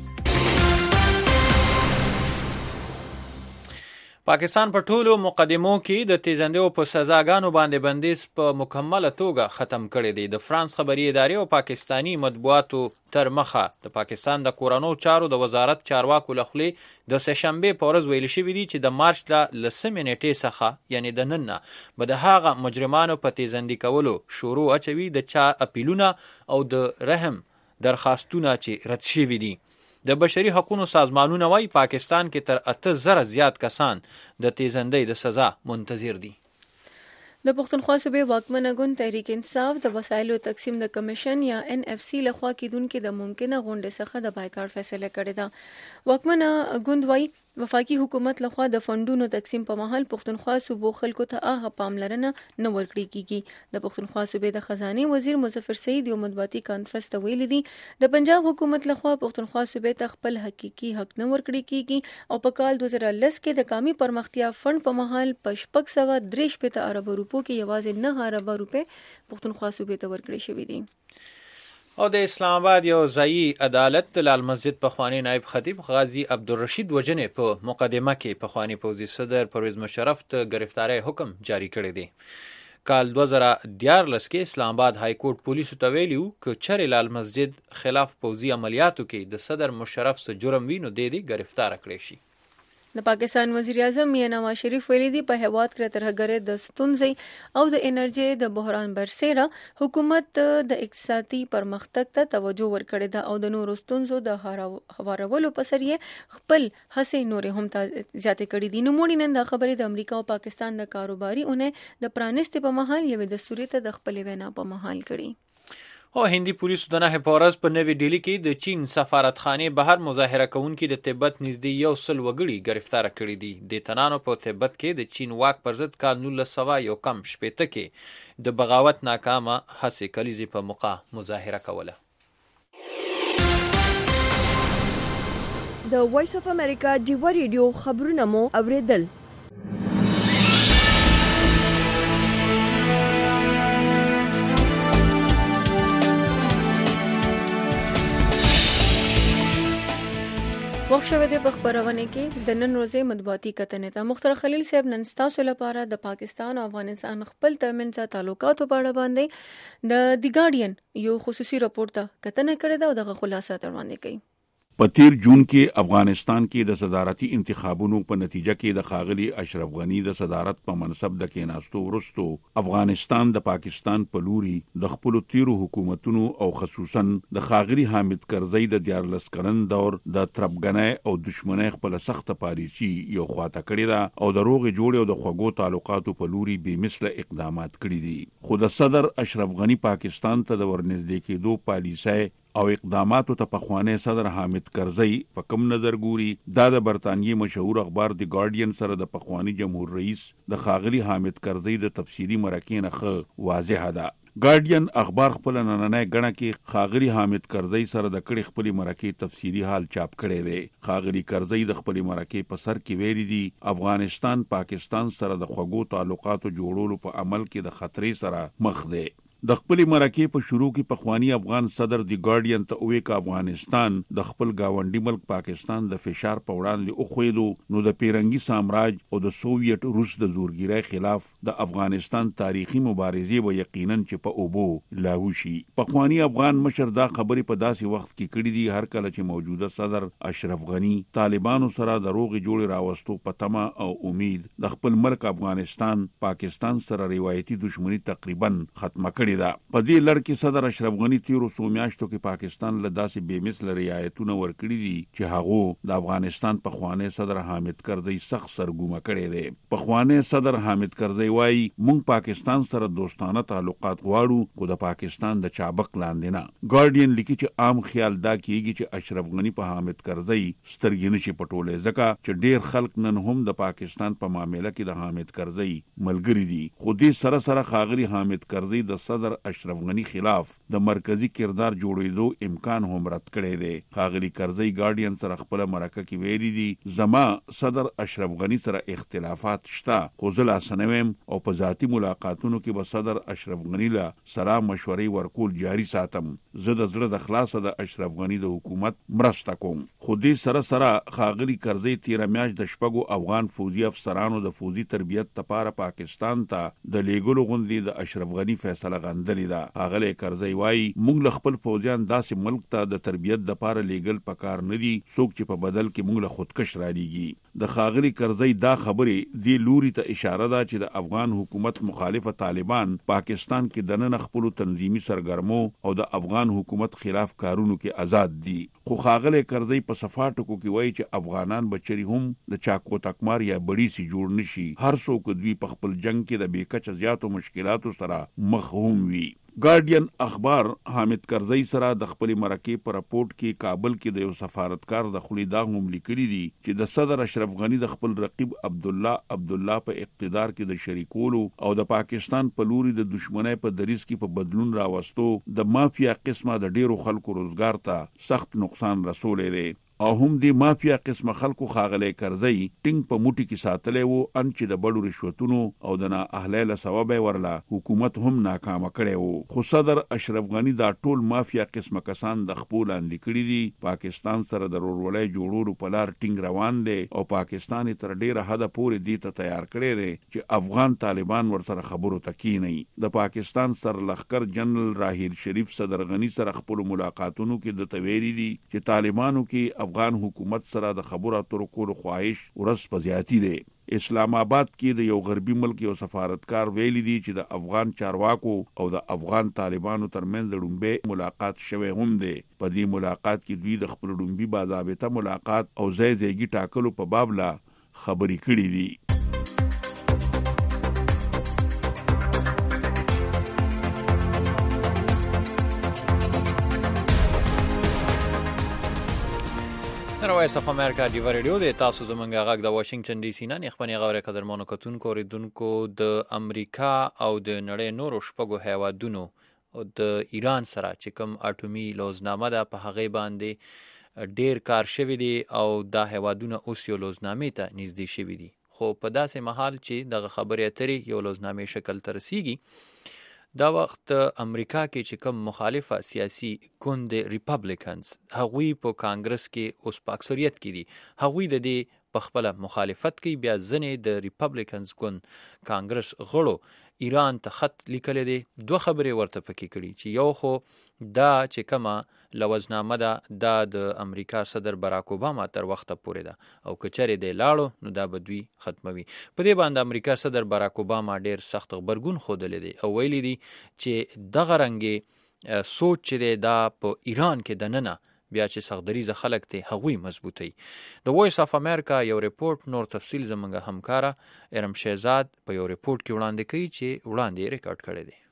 [SPEAKER 3] پاکستان په ټولو مقدمو کې د تیزندو په سزاګانو باندې بندیز په مکمله توګه ختم کړی دی. د فرانس خبري ادارې او پاکستانی مطبوعاتو تر مخه د پاکستان د کورونو چارو د وزارت چارواکو لخوا د سهشنبه په ورځ ویل شوی دی چې د مارچ ل لسمې نیټې څخه یعنی د نن نه به د هغه مجرمانو په تیزندي کولو شروع اچوي د چا اپیلونه او د رحم درخواستونه چې رد شوي دي. د بشري حقوقو سازمانونه وايي پاکستان کې تر اته زره زیات کسان د تیزندۍ د سزا منتظر دي.
[SPEAKER 2] د پښتونخوا صوبې واکمنه ګوند تحریک انصاف د وسایلو تقسیم د کمیشن یا ان اف سی لخوا کیدونکو د ممکنه غونډې څخه د بایکاټ فیصله کړې ده. واکمنه ګوند وايي وفاقي حکومت لخوا د فندونو تقسیم په مهال پښتونخوا صوبو خلکو ته هغه پاملرنه نه ورکړي کیږي. د پښتونخوا صوبې د خزانه وزیر مظفر سید یو مطبوعاتي کانفرنس ته ویلي دي د پنجاب حکومت لخوا پښتونخوا صوبې ته خپل حقيقي حق نه ورکړي کیږي او په کال دوه زره لس کې د قومي پرمختیا فند په مهال په شپږ سوه درې شپېته ارب روپو کې یوازې نه ارب روپے پښتونخوا صوبې ته ورکړي شوي دي.
[SPEAKER 3] او د اسلام آباد یو ځایي عدالت د لال مسجد پخوانی نائب خطیب غازی عبدالرشید وجنې په مقدمه کې پخوانی پوځي صدر پرویز مشرف ته گرفتاری حکم جاری کړی دی. کال دوه زره دیارلس کې اسلام آباد های کورټ پولیسو ته ویلي وو که چېرې لال مسجد خلاف پوځي عملیاتو کې د صدر مشرف څه جرم وي نو د دې ګرفتار کړی شي.
[SPEAKER 2] د پاکستان وزیر اعظم میاں نواز شریف ویلي دي په هیواد کې ترهګرۍ د ستونزې او د انرژي د بحران برسېره حکومت د اقتصادي پرمختګ ته توجه ورکړې ده او د نورو ستونزو د هوارولو په سر یې خپل هڅې نورې هم زیاتې کړې دي. نوموړي نن دا خبرې د امریکا او پاکستان د کاروباري اونۍ د پرانستې په مهال یوې دستوري ته د خپلې وینا په مهال کړي.
[SPEAKER 3] او هندي پولیسو د نهه پورز په نوې ډیلی کې د چین سفارتخانې بهر مظاهره کوونکي د تبت نږدې یو سل وګړي گرفتار کړي دي. د تنانو په تبت کې د چین واک پر ضد کال نولس سوه یو کم شپېته کې د بغاوت ناکامه هڅې کلیزې په موقع مظاهره کوله.
[SPEAKER 1] د وایس اف امریکا ډیوا ریډیو خبرونه مو اوریدل.
[SPEAKER 2] وخت شوه د خبرونه کې د نن ورځې مطبوعاتي کتنې ته مختار خلیل صاحب نن ستاسو لپاره د پاکستان او افغانستان خپل ترمنځ تعلقاتو په اړه باندې د دی ګارډین یو خصوصي راپور ته کتنه کړې ده او دغه خلاصه تر باندې کوي.
[SPEAKER 14] په تیر جون کې افغانستان کې د صدارتي انتخابونو په نتیجه کې د خاغلی اشرف غنی د صدارت په منصب د کېناستو وروسته افغانستان د پاکستان په لوري د خپل تیرو حکومتونو او خصوصا د خاغلی حامد کرزی د دیارلس کلن دور د تربګنۍ او دشمنۍ خپل سخت پالیسي یو خواته کړی ده او د روغې جوړې او د خوږو تعلقاتو په لوري بې مثله اقدامات کړي دي. خو د صدر اشرف غنی پاکستان ته د ورنږدې کېدو پالیسي او اقداماتو ته پخوانی صدر حامد کرزی په کم نظر ګوري دا د برطانیې مشهور اخبار دی ګارډین سره د پخوانی جمهور رئیس د خاغلی حامد کرزی د تفسیری مرکې نه خ واضح ده. ګارډین اخبار خپل نننۍ غړه کې خاغلی حامد کرزی سره د کړي خپل مرکې تفسیری حال چاپ کړي دی. خاغلی کرزی د خپل مرکې په سر کې ویلي دي افغانستان پاکستان سره د خوږو تعلقاتو جوړولو په عمل کې د خطرې سره مخ دی. د خپل مرکې په شروع کې پخوانی افغان صدر دی ګارډین ته وی ک افغانستان د خپل گاونډي ملک پاکستان د فشار په وړاندې او خویدو نو د پیرنګي سامراج او د سوویت روس د زورګیرۍ خلاف د افغانستان تاریخي مبارزې و یقینا چې په اوبو لاهو شي. پخوانی افغان مشر دا خبرې په داسې وخت کې کړې دي هر کله چې موجوده صدر اشرف غنی طالبانو سره د روغې جوړې راوستو په تمه او امید د خپل ملک افغانستان پاکستان سره روایتي دښمنی تقریبا ختمه کړې ده. په دې لړ کې صدر اشرف غنی تیرو څو میاشتو کې پاکستان له داسې بې مثله رعایتونه ورکړي دي چې هغه د افغانستان پخوانی صدر حامد کرزی سخت سرګومه کړي دي. پخوانی صدر حامد کرزی وایي مونږ پاکستان سره دوستانه تعلقات غواړو خو د پاکستان د چابک لاندې نه. ګارډین لیکي چې عام خیال دا کیږي چې اشرف غنی په حامد کرزی سترګې نشي پټولې ځکه چې ډیر خلک نن هم د پاکستان په معاملې کې د حامد کرزی ملګری دي. خو دې سره سره خاغلی حامد کرزی د صدر اشرف غنی خلاف د مرکزی کردار جوړېدو امکان هم رد کړی دی. خاغلی کرزی ګارډین سره خپل مرکه کې ویلي دي زما صدر اشرف غنی سره اختلافات شته خو زه لا سنویم او په ذاتی ملاقاتونو کې به صدر اشرف غنی لا سره مشورې ورکول جاری ساتم. زه د زړه د خلاصه د اشرف غنی د حکومت مرسته کوم. خو دې سره سره خاغلی کرزی تیر میاشت د شپږو افغان فوجي افسرانو د فوجي تربیت لپاره پاکستان ته د لیګلو غونډې د اشرف غنی فیصله غندلې ده. اغلی کرزی وایي موږ له خپل فوجیان داسې ملک ته د تربیت لپاره لیګل پکار نه دي څوک چې په بدل کې موږ له خودکش را لیږي. د خاغلی کرزی دا خبرې دې لوري ته اشاره ده چې د افغان حکومت مخالفه طالبان پاکستان کې دننه خپل تنظیمي سرګرمو او د افغان حکومت خلاف کارونو کې آزاد دي. خو خاغلی کرزی په صفاټکو کې وایي چې افغانان بچری هم د چاکو تکمار یا بړی سي جوړ نشي. هر څوک دوی په خپل جنگ کې د بیکچ زیاتو مشکلاتو سره مخ هم وي. ګارډین اخبار حامد کرزی سره د خپل مرکې په راپورټ کې کابل کې د یو سفارتکار د خلی دا هم لیکلي دي چې د صدر اشرف غنی د خپل رقیب عبد الله عبد الله په اقتدار کې د شریکولو او د پاکستان په لوري د دشمنی په دریس کې په بدلون راوستو د مافیا قسمه د ډیرو خلکو روزګار ته سخت نقصان رسولې دی. او هم دی مافیا قسمه خلکو خاغلی کرزی ټینګ په موټي کې ساتلې وو ان چې د بړو رشوتونو او د نا اهلی له سبب ورله حکومت هم ناکامه کړی وو. خو صدر اشرف غنی دا ټول مافیا قسمه کسان د خپل لاندې کړي دي. پاکستان سره د رورولۍ جوړولو په لار ټینګ روان دی او پاکستان تر ډیره حد پورې دی ته تیار کړی دی چې افغان طالبان ورسره خبرو تکینی. د پاکستان سر لخر جنرال راحیل شریف صدر غنی سره خپل ملاقاتونو کې د تویری دي چې طالبانو کې افغان حکومت سره د خبرو اترو کولو خواهش ورځ په زیاتی دی. اسلام آباد کې د یو غربي ملک یو سفارتکار ویلي دی چې د افغان چارواکو او د افغان طالبانو ترمنځ د لومبه ملاقات شوی هم دی. په دې ملاقات کې دوی د خپل لومبي باضابطه ملاقات او ځای ځایګي ټاکلو په باب لا خبرې کړې دي.
[SPEAKER 3] وایس اف امریکا دی ریډیو د تاسو زمونږ غږ د واشنگټن ډي سي نه خپل غوړې قدرمنو کتونکو ریدونکو د امریکا او د نړۍ نورو شپږو هیوادونو او د ایران سره چې کوم اټومي لوزنامه ده په هغه باندې ډیر کار شوی دی او دا هیوادونه اوس یو لوزنامه ته نږدې شوی دي. خو په داسې محل چې دغه خبرې اترې یو لوزنامه شکل ته رسیږي، دا وخت امریکا کې چې کوم مخالفه سیاسي ګوند ریپبلیکنز هغوی په کانګرس کې اوس په اکثریت کې دي، هغوی د دې په خپل مخالفت کوي. بیا ځنې د ریپبلیکنز ګوند کانګرس غړو ایران ته خط لیکلی دی. دوه خبرې ورته پکې کړي چې یو خو دا چې کومه لوزنامه ده دا د امریکا صدر براک اوباما تر وخته پورې ده او که چېرې دی لاړو نو دا به دوی ختموي. په دې باندې امریکا صدر براک اوباما ډیر سخت غبرګون ښودلی دی او ویلی دی چې دغه رنګې سوچ چې دی دا په ایران کې دننه بیا چې سختدریزه خلک دی هغوی مضبوطوي. د وایس اف امریکا یو ریپورت نور تفصیل زمونږ همکاره ارم شهزاد په یو ریپورت کې وړاندې کوي چې وړاندې ریکارډ کړی دی.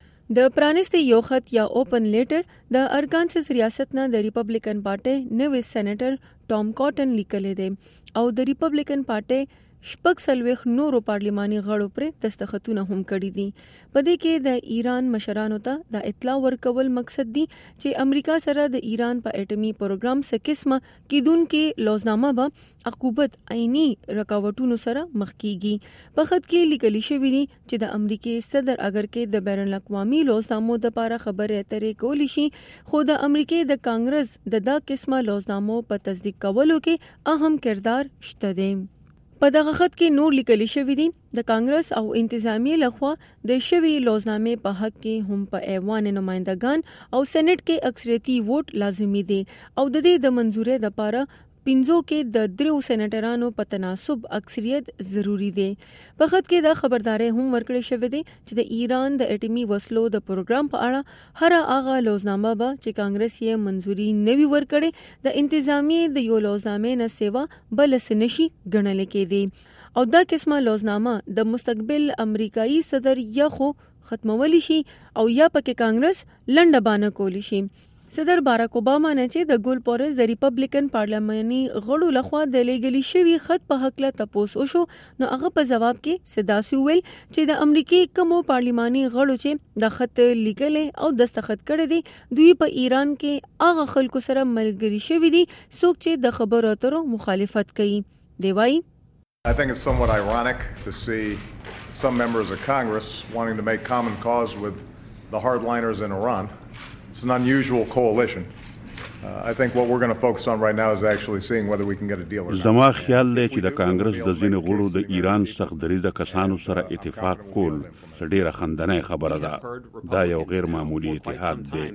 [SPEAKER 2] د پرانیستي یو خط یا اوپن لیټر د ارکانسس ریاست نه د ریپبلیکن پارټي نوې سېنیټر ټام کاټن لیکلی دی او د ریپبلیکن پارټي شپږ څلوېښت نورو پارلیماني غړو پرې دستخطونه هم کړي دي. په دې کې د ایران مشرانو ته د اطلاع ورکول مقصد دی چې امریکا سره د ایران په اټومي پروګرام څه قسمه کیدونکې لوزنامه به عقوبت عیني رکاوټونو سره مخ کیږي. په خط کې لیکل شوی دی چې د امریکای صدر اگر کې د بین الاقوامي لوزنامو د لپاره خبرې اترې کولی شي، خو د امریکای د کانګرس د دا قسمه لوزنامو په تصدیق کولو کې اهم کردار شته دی. په دغه خط کې نور لیکل شوی دی د کانګرس او انتظامیه لخوا د شوی لوزنامې په حق کې هم په ایوان نمائندگان او سېنات کې اکثریتي ووټ لازمي دی او د دې د منزورۍ لپاره پنځو کې د دریو سېنیټرانو په تناسب اکثریت ضروری دی. په خط کې دا خبرداري هم ورکړې شوې ده چې د ایران د اټومي وسلو د پروګرام په اړه هر هغه لوزنامه به چې کانګرس یې منزوري نوي ورکړي د انتظامیه د یو لوزنامې نه سیوا بل سنشي ګڼل کېدي او دا قسمه لوزنامه د مستقبل امریکایي صدر یا خو ختمولی شي او یا پکې کانګرس لنډه بانه کولی شي. صدر باراک اوباما نه چې د ګول پورس د ریپبلیکن پارلماني غړو لخوا د لېږلي شوي خط په هکله تپوس وشو، نو هغه په جواب کې صداسي ویل چې د امریکای کومو پارلماني غړو چې د خط لیکلي او دستخط کړی دي دوی په ایران کې هغه خلکو سره ملګري شوي دي څوک چې د خبرو اترو مخالفت کوي. دی وایي
[SPEAKER 15] I think it's somewhat ironic to see some members of Congress wanting to make common cause with the hardliners in Iran. It's an unusual coalition. Uh, I think what we're going to focus on right now is actually seeing whether we can get a deal or not.
[SPEAKER 14] زما خیال دی چې د کانګرس د ځینې غړو د ایران سختدریزه کسانو سره اتفاق کول ډیره خندنۍ خبره ده. دا یو غیر معمولی اتحاد دی.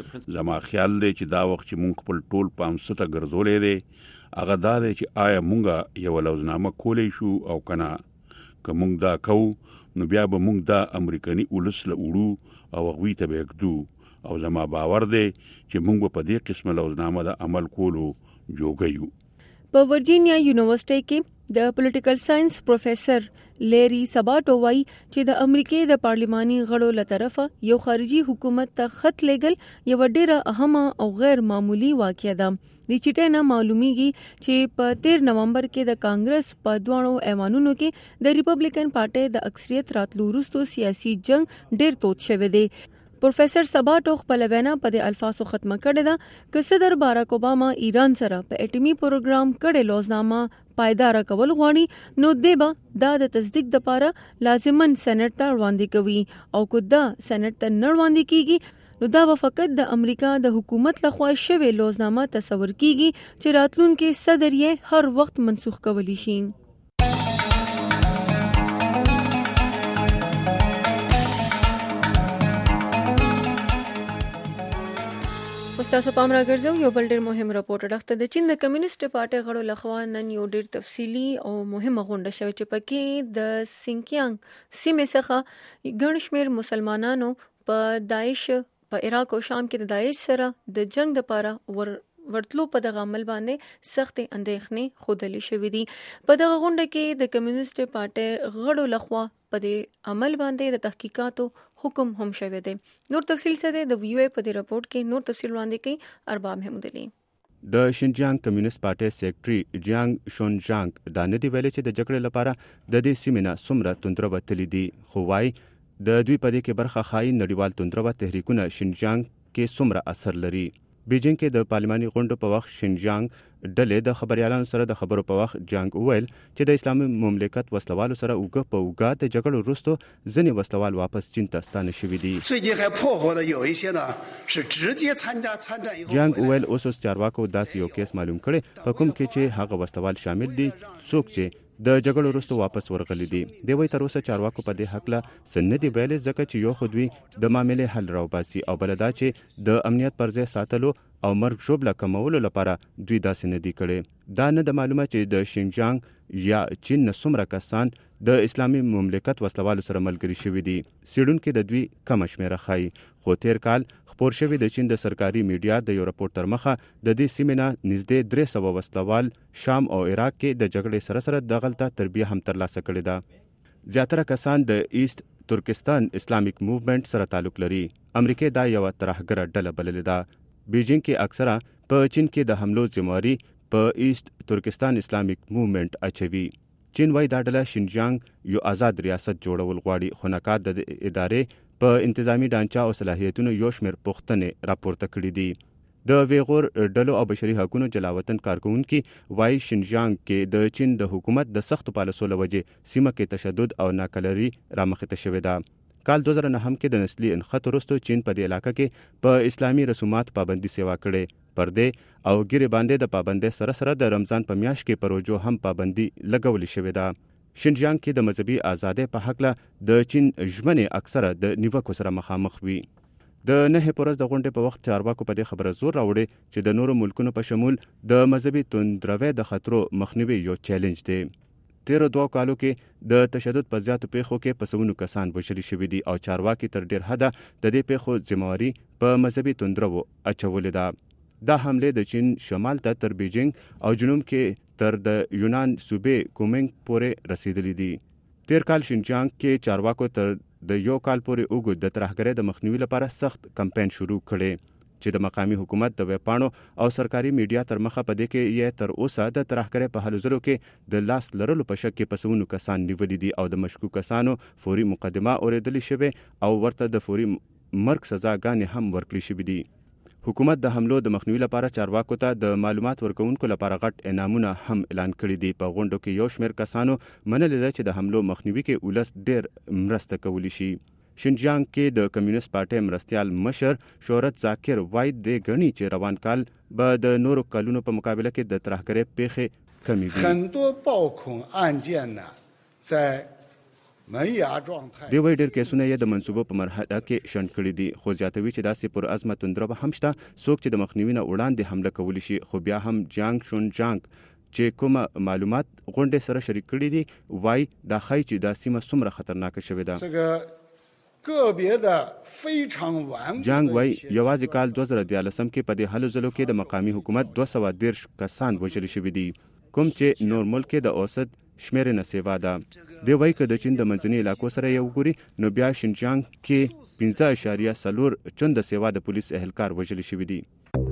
[SPEAKER 14] زما خیال دی چې دا وخت چې مونږ خپل ټول پام سته ګرځولې دی هغه دا دی چې آیا مونږ یو لوزنامه کولی شو او کنه. که مونږ دا کوو نو بیا به مونږ دا امریکایي ولس له وړو او هغوی ته به ږدو او زما باور دی چې موږ په دې قسمه لوزنامه د عمل کولو جوګه یو.
[SPEAKER 2] په ورجینیا یونیورسيټي کې د پولیټیکل ساينس پروفیسور لیری سباټو وایي چې د امریکای د پارلماني غړو له طرفه یو خارجي حکومت ته خط لېږل یو ډېره اهمه او غیر معمولی واقعه ده. د چټه نه معلومیږي چې په تیر نومبر کې د کانګرس په دوانو ایوانونو کې د ریپبلیکن پارټي د اکثریت راتلو وروسته سیاسي جنگ ډېر توت شوی دی. پروفیسور سباټو خپل وینا په د الفاظو ختمه کړې ده چې صدر باراک اوباما ایران سره په اټومي پروګرام کړه لوزنامه پایدار کول غواړي نو دیبا دا د تصدیق لپاره لازمن سېنات ته وړاندې کوي او کو دا سېنات ته نه وړاندې کیږي نو دا به فقط د امریکا د حکومت لخوا شوی لوزنامه تصور کیږي چې راتلونکي صدر یې هر وخت منسوخ کولی شي. تاسو پام راګرځو یو بل ډېر مهم راپورټ راغته د چین د کمیونست پارټي غړو لخوا نن یو ډېر تفصیلی او مهمه غونډه شوه چې پکې د سینکیانګ سیمې څخه ګڼ شمېر مسلمانانو په داعش په عراق او شام کې د داعش سره د جنگ لپاره ور ورتلو په دغه عمل باندې سخت اندېښنې خودلې شوې دي. په دغه غونډه کې د کمیونست پارټي غړو لخوا په دې عمل باندې د تحقیقاتو حکم هم شوی دی. نور تفصیل سره د ویو ای په دې راپورټ کې نور تفصیل وړاندې کوي ارباب محمود علي.
[SPEAKER 16] د شینجیانګ کمیونست پارټي سیکریټري جیانګ شونجانګ دا نه دی ویلي چې د جګړې لپاره د دې سیمې نه څومره توندره وتلې دي، خو وايي د دوی په دې کې برخه خایي نړیوال توندره تحریکونه شینجیانګ کې څومره اثر لري. بیجینګ کې د پارلماني غونډو په وخت شینجیانګ ډلې د خبريالانو سره د خبرو په وخت جنگ وویل چې د اسلامي مملکت وسلوالو سره اوګه په اوګه د جګړو وروسته ځینې وسلوال واپس چین ته ستانه شوي دي. جنگ وویل اوس اوس چارواکو داسې یو کیس معلوم کړي په کوم کې چې هغه وسلوال شامل دي څوک چې د جګړو وروسته واپس ورغلي دي. دی وایي تر اوسه چارواکو په دې حق له څه نه دي ویلي ځکه چې یو خو دوی د معاملې حل راوباسي او بله دا چې د امنیت پر ځای ساتلو او مرګ ژوبله کمولو لپاره دوی داسې نه دي کړي. دا نه د معلومه چې د شینجیانګ یا چین نه څومره کسان د اسلامي مملکت وسلوالو سره ملګري شوي دي. څېړونکي د دوی کمه شمېره ښایي، خو تیر کال خپور شوي د چین د سرکاري میډیا د یو راپورټ تر مخه د دې سیمې نه نږدې درې سوه وسلوال شام او عراق کې د جګړې سره سره دغلته تربیه هم ترلاسه کړې ده. زیاتره کسان د ایست ترکستان اسلامیک موومنټ سره تعلق لري. امریکا دا یوه ترهګره ډله بللې ده. بیجینګ کې اکثره په چین کې د حملو ذمہواري په ایست ترکستان اسلامیک موومنټ اچوي. چین وايي دا ډله شینجیانګ یو آزاد ریاست جوړول غواړي، خو نقاد د ادارې په انتظامی ډانچه او صلاحیتونو یو شمېر پوښتنې راپورته کړي دي. د ویغور ډلو او بشري حقوقو جلاوطن کارکونکي وايي شینجیانګ کې د چین د حکومت د سختو پالیسو له وجې سیمه کې تشدد او ناکلري رامخته شوې ده. کال دوه زره نهم کې د نسلي انخط وروسته چین په دې علاقه کې په اسلامي رسومات پابندي سیوا کړې. پردې او ګیرې باندې د پابندۍ سره سره د رمضان په میاشت کې پروژو هم پابندي لګولې شوې ده. شینجیانګ کې د مذهبي ازادۍ په هکله د چین ژمنې اکثره د نیوکو سره مخامخ وي. د نهې په ورځ د غونډې په وخت چارواکو په دې خبره زور راوړی چې د نورو ملکونو په شمول د مذهبي توندروي د خطرو مخنیوي یو چیلنج دی. تیرو دوه کالو کې د تشدد په زیاتو پیښو کې په سوونو کسان وژل شوي دي او چارواکي تر ډیر حده د دې پیښو ذمہواري په مذهبي توندرو اچولې ده. دا حمله د چین شمال ته تر بیجینګ او جنوب کې تر د یونان صوبې کومنګ پورې رسیدلې دي. تیر کال شینجیانګ کې چارواکو تر د یو کال پورې اوږد د ترهګرۍ د مخنیوي لپاره سخت کمپاین شروع کړي چې د مقامی حکومت د ویبپاڼو او سرکاري میډیا تر مخه په دې کې یې تر اوسه د ترهګرۍ په هلو ځلو کې د لاس لرلو په شک کې په سوونو کسان نیولي دي او د مشکوک کسانو فوري مقدمه اورېدلې شوې او ورته د فوري مرګ سزاګانې هم ورکړې شوې دي. حکومت د حملو د مخنیوي لپاره چارواکو ته د معلومات ورکوونکو لپاره غټ انعامونه هم اعلان کړي دي. په غونډو کې یو شمېر کسانو منلې ده چې د حملو مخنیوي کې ولس ډېر مرسته کولی شي. شینجیانګ کې د کمیونست پارټي مرستیال مشر شهرت ذاکر وايي د غني چې روان کال به د نورو کلونو په مقابله کې د ترهګرۍ پیښې کمې وي.
[SPEAKER 17] 很多暴恐案件呢在
[SPEAKER 16] دی وایي ډېر کیسونه یې د منصوبو په مرحله کې شنډ کړي دي، خو زیاتوي چې داسې پر ازمه توندره به هم شته څوک چې د مخنیوي نه وړاندې حمله کولی شي. خو بیا هم جیانګ شونجانګ چې کومه معلومات غونډې سره شریک کړي دي وایي دا ښایي چې دا سیمه څومره خطرناکه شوې ده. جانګ وایي یوازې کال دوه زره دیارلسم کې په دې هلو ځلو کې د مقامي حکومت دوه سوه دېرش کسان وژل شوي دي، کوم چې نور ملک کې د اوسط شمېرې نه سیوا ده. دی وایي که د چین د منځني علاقو سره یې وګوري نو بیا شینجیانګ کې پنځه اشاریه څلور چنده سیوا د پولیس اهلکار وژل شوي دي.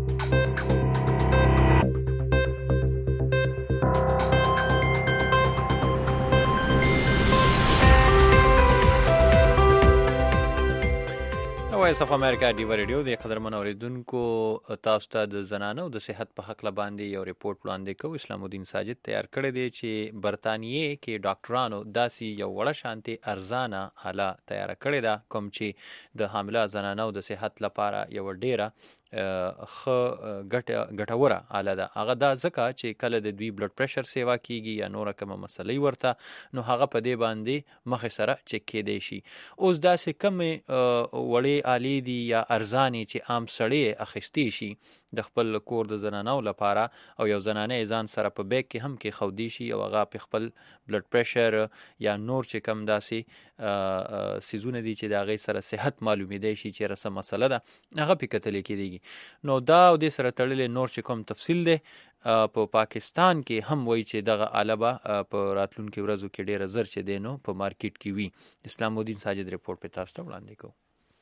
[SPEAKER 3] وایس اف امریکا ډیو ریډیو د قدرمن اوریدونکو تاسو ته د زنانو د صحت په حق باندې یو ریپورت وړاندې کوو. اسلام الدین ساجد تیار کړی دی چې برتانیې کې ډاکټرانو داسې یو وړه شانتي ارزانه آله تیار کړې ده کوم چې د حامله زنانو د صحت لپاره یو ډیره خ ګټه ګټوره آله ده. هغه دا ځکه چې کله د دوی بلډ پریشر سیوا کیږي یا نور کومه مسلې ورته نو هغه په دې باندې مخ سره چک کېدی شي. اوس داسې کمې وړې آلې دي یا ارزانې چې عام سړی اخیستی شي د خپل کور د زنانو لپاره او یو زنانه ځان سره په بیگ کې هم کې خودي شي او هغه په خپل بلډ پریشر یا نور چې کم داسې سيزونه دي چې د هغه سره صحت معلومېدای شي چې رسمه مسله ده هغه په کتل کېږي. نو دا او د سره تړلې نور چې کوم تفصیل دی په پاکستان کې هم وایي چې دغه آله په راتلونکو ورځو کې ډېره زر چې دی نو په مارکیټ کې وي. اسلام الدین ساجد رپورټ په تاسو ته وړاندې کوو.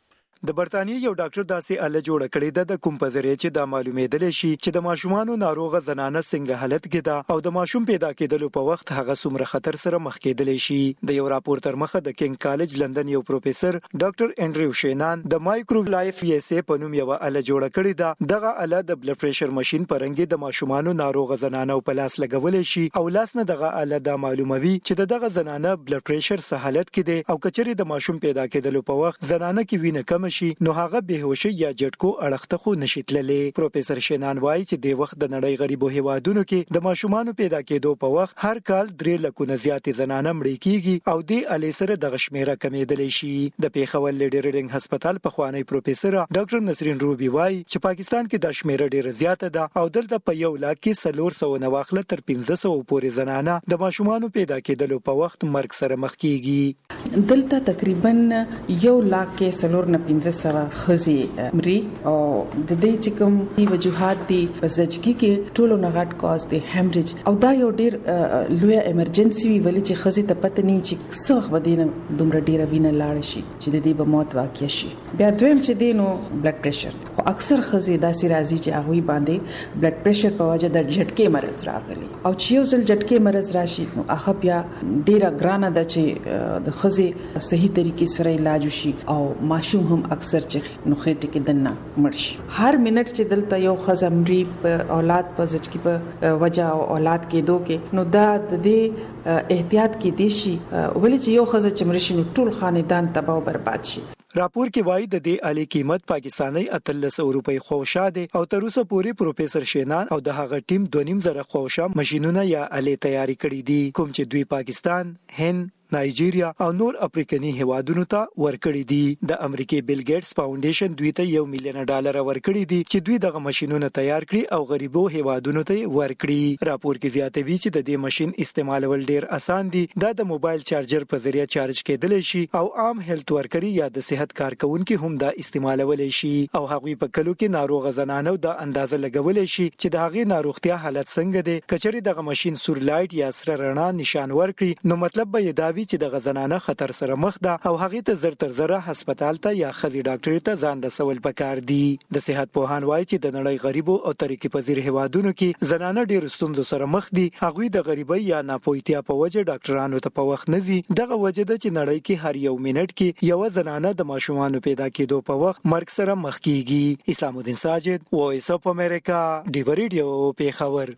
[SPEAKER 18] د برتانیې یو ډاکټر داسې آله جوړه کړې ده د کوم په ذریعه چې دا معلومېدلی شي چې د ماشومانو ناروغه زنانه څنګه حالت کې ده او د ماشوم پیدا کېدلو په وخت هغه څومره خطر سره مخ کېدلی شي. د یو راپور تر مخه د کینګ کالج لندن یو پروفیسور ډاکټر انډریو شینان د مایکرو لایف یس په نوم یو آله جوړه کړې ده. دغه آله د بلډ پریشر ماشين پرنګي د ماشومانو ناروغه زنانه په لاس لګولې شي او لاس نه دغه آله د معلوموي چې دغه زنانه بلډ پریشر څه حالت کې ده او کچري د ماشوم پیدا کېدلو په وخت زنانه کې وینه کم شي نو هغه بهوشي یا جټکو اړخته خو نشي تللی. پروفیسور شینان وایي چې د وخت د نړۍ غریبو هیوادونو کې د ماشومانو پیدا کېدو په وخت هر کال درې لکونه زیاتې زنانه مړې کیږي او د الی سره د غشمیره کمیدلی شي. د پیښور لیډي ریډینګ هسپتال په خوانی پروفیسور ډاکټر نسرین روبي وایي چې پاکستان کې د شمیره ډیره زیاته ده او دلته په یو لاک کې څلور سوه نه واخله تر پنځه سوه پورې زنانه د ماشومانو پیدا کېدلو په وخت مرګ سره مخ کیږي.
[SPEAKER 19] دلته تقریبا یو لاک کې څلور نه پنځه سوه خزي مري او د دې چې کوم وجوهات دي زچکی کې ټولو نغټ کاز دي هیمریج او دا یو ډیر لوی ایمرجنسي وی ولې چې خزي ته پته نه چې څه ودینه دومره ډیره وینه لاړ شي چې د دې به موت واقع شي. بیا دویم چې دینو بلډ پریشر او اکثر خزي داسې راځي چې هغه باندې بلډ پریشر په وجه د جټکې مرز راغلي او چې یو ځل جټکې مرز راشي نو هغه بیا ډیره ګرانه ده چې د خزي صحیح طریقې سره علاج وشي او ماشوم هم اکثر چې نو خېټه کې دنه مرشي. هر منټ چې دلته یو خزمري په اولاد په ځکه په وجه او اولاد کې دوه کې نو دا د دې احتیاط کې دي شي ولې چې یو خزه چې مرشي نو ټول خاندان تباہ او برباد شي.
[SPEAKER 18] راپور کې وایي د دې الی قیمت پاکستانی اتلس روپۍ خوښه ده او تر اوسه پورې پروفیسور شینان او د هغه ټیم دوه نیم زره خوښه ماشينونه یا الی تیاری کړې دي کوم چې دوی پاکستان، هند، نایجیریا او نور افریقنی هیوادونو ته ورکړي دي. د امریکای بیل ګیټس فاونډیشن دوی ته یو میلیون ډالر ورکړي دي چې دوی دغه ماشينونه تیار کړي او غریبو هیوادونو ته ورکړي. راپور کې زیاتوي چې د دې ماشين استعمالول ډیر اسان دي. دا د موبایل چارجر په ذریعہ چارج کېدلی شي او عام هیلث ورکري یا د صحت کارکونکو هم دا استعمالول شي او هغوی په کلو کې ناروغه زنانو د اندازه لګول شي چې د هغې ناروغتیا حالت څنګه دی. کچري دغه ماشين سور لایټ یا سره رڼا نشان ورکړي نو مطلب به دا چې د غزنانه خطر سره مخ ده او هغه ته زر تر زره هسپتال ته یا خزي ډاکټر ته ځان رسول پکار دي. د صحت پوهان وایي چې د نړۍ غریبو او طریقې پذیر هیوادونو کې زنانه ډیر ستونزو سره مخ دي. هغه د غریبۍ یا ناپوهتیا په وجه ډاکټرانو ته په وخت نه ځي. دغه وجه ده چې نړۍ کې هر یو منټ کې یو زنانه د ماشومانو پیدا کېدو په وخت مرګ سره مخ کیږي. اسلام الدین ساجد، وایس اف امریکا، ډیو ریډیو، پیښور.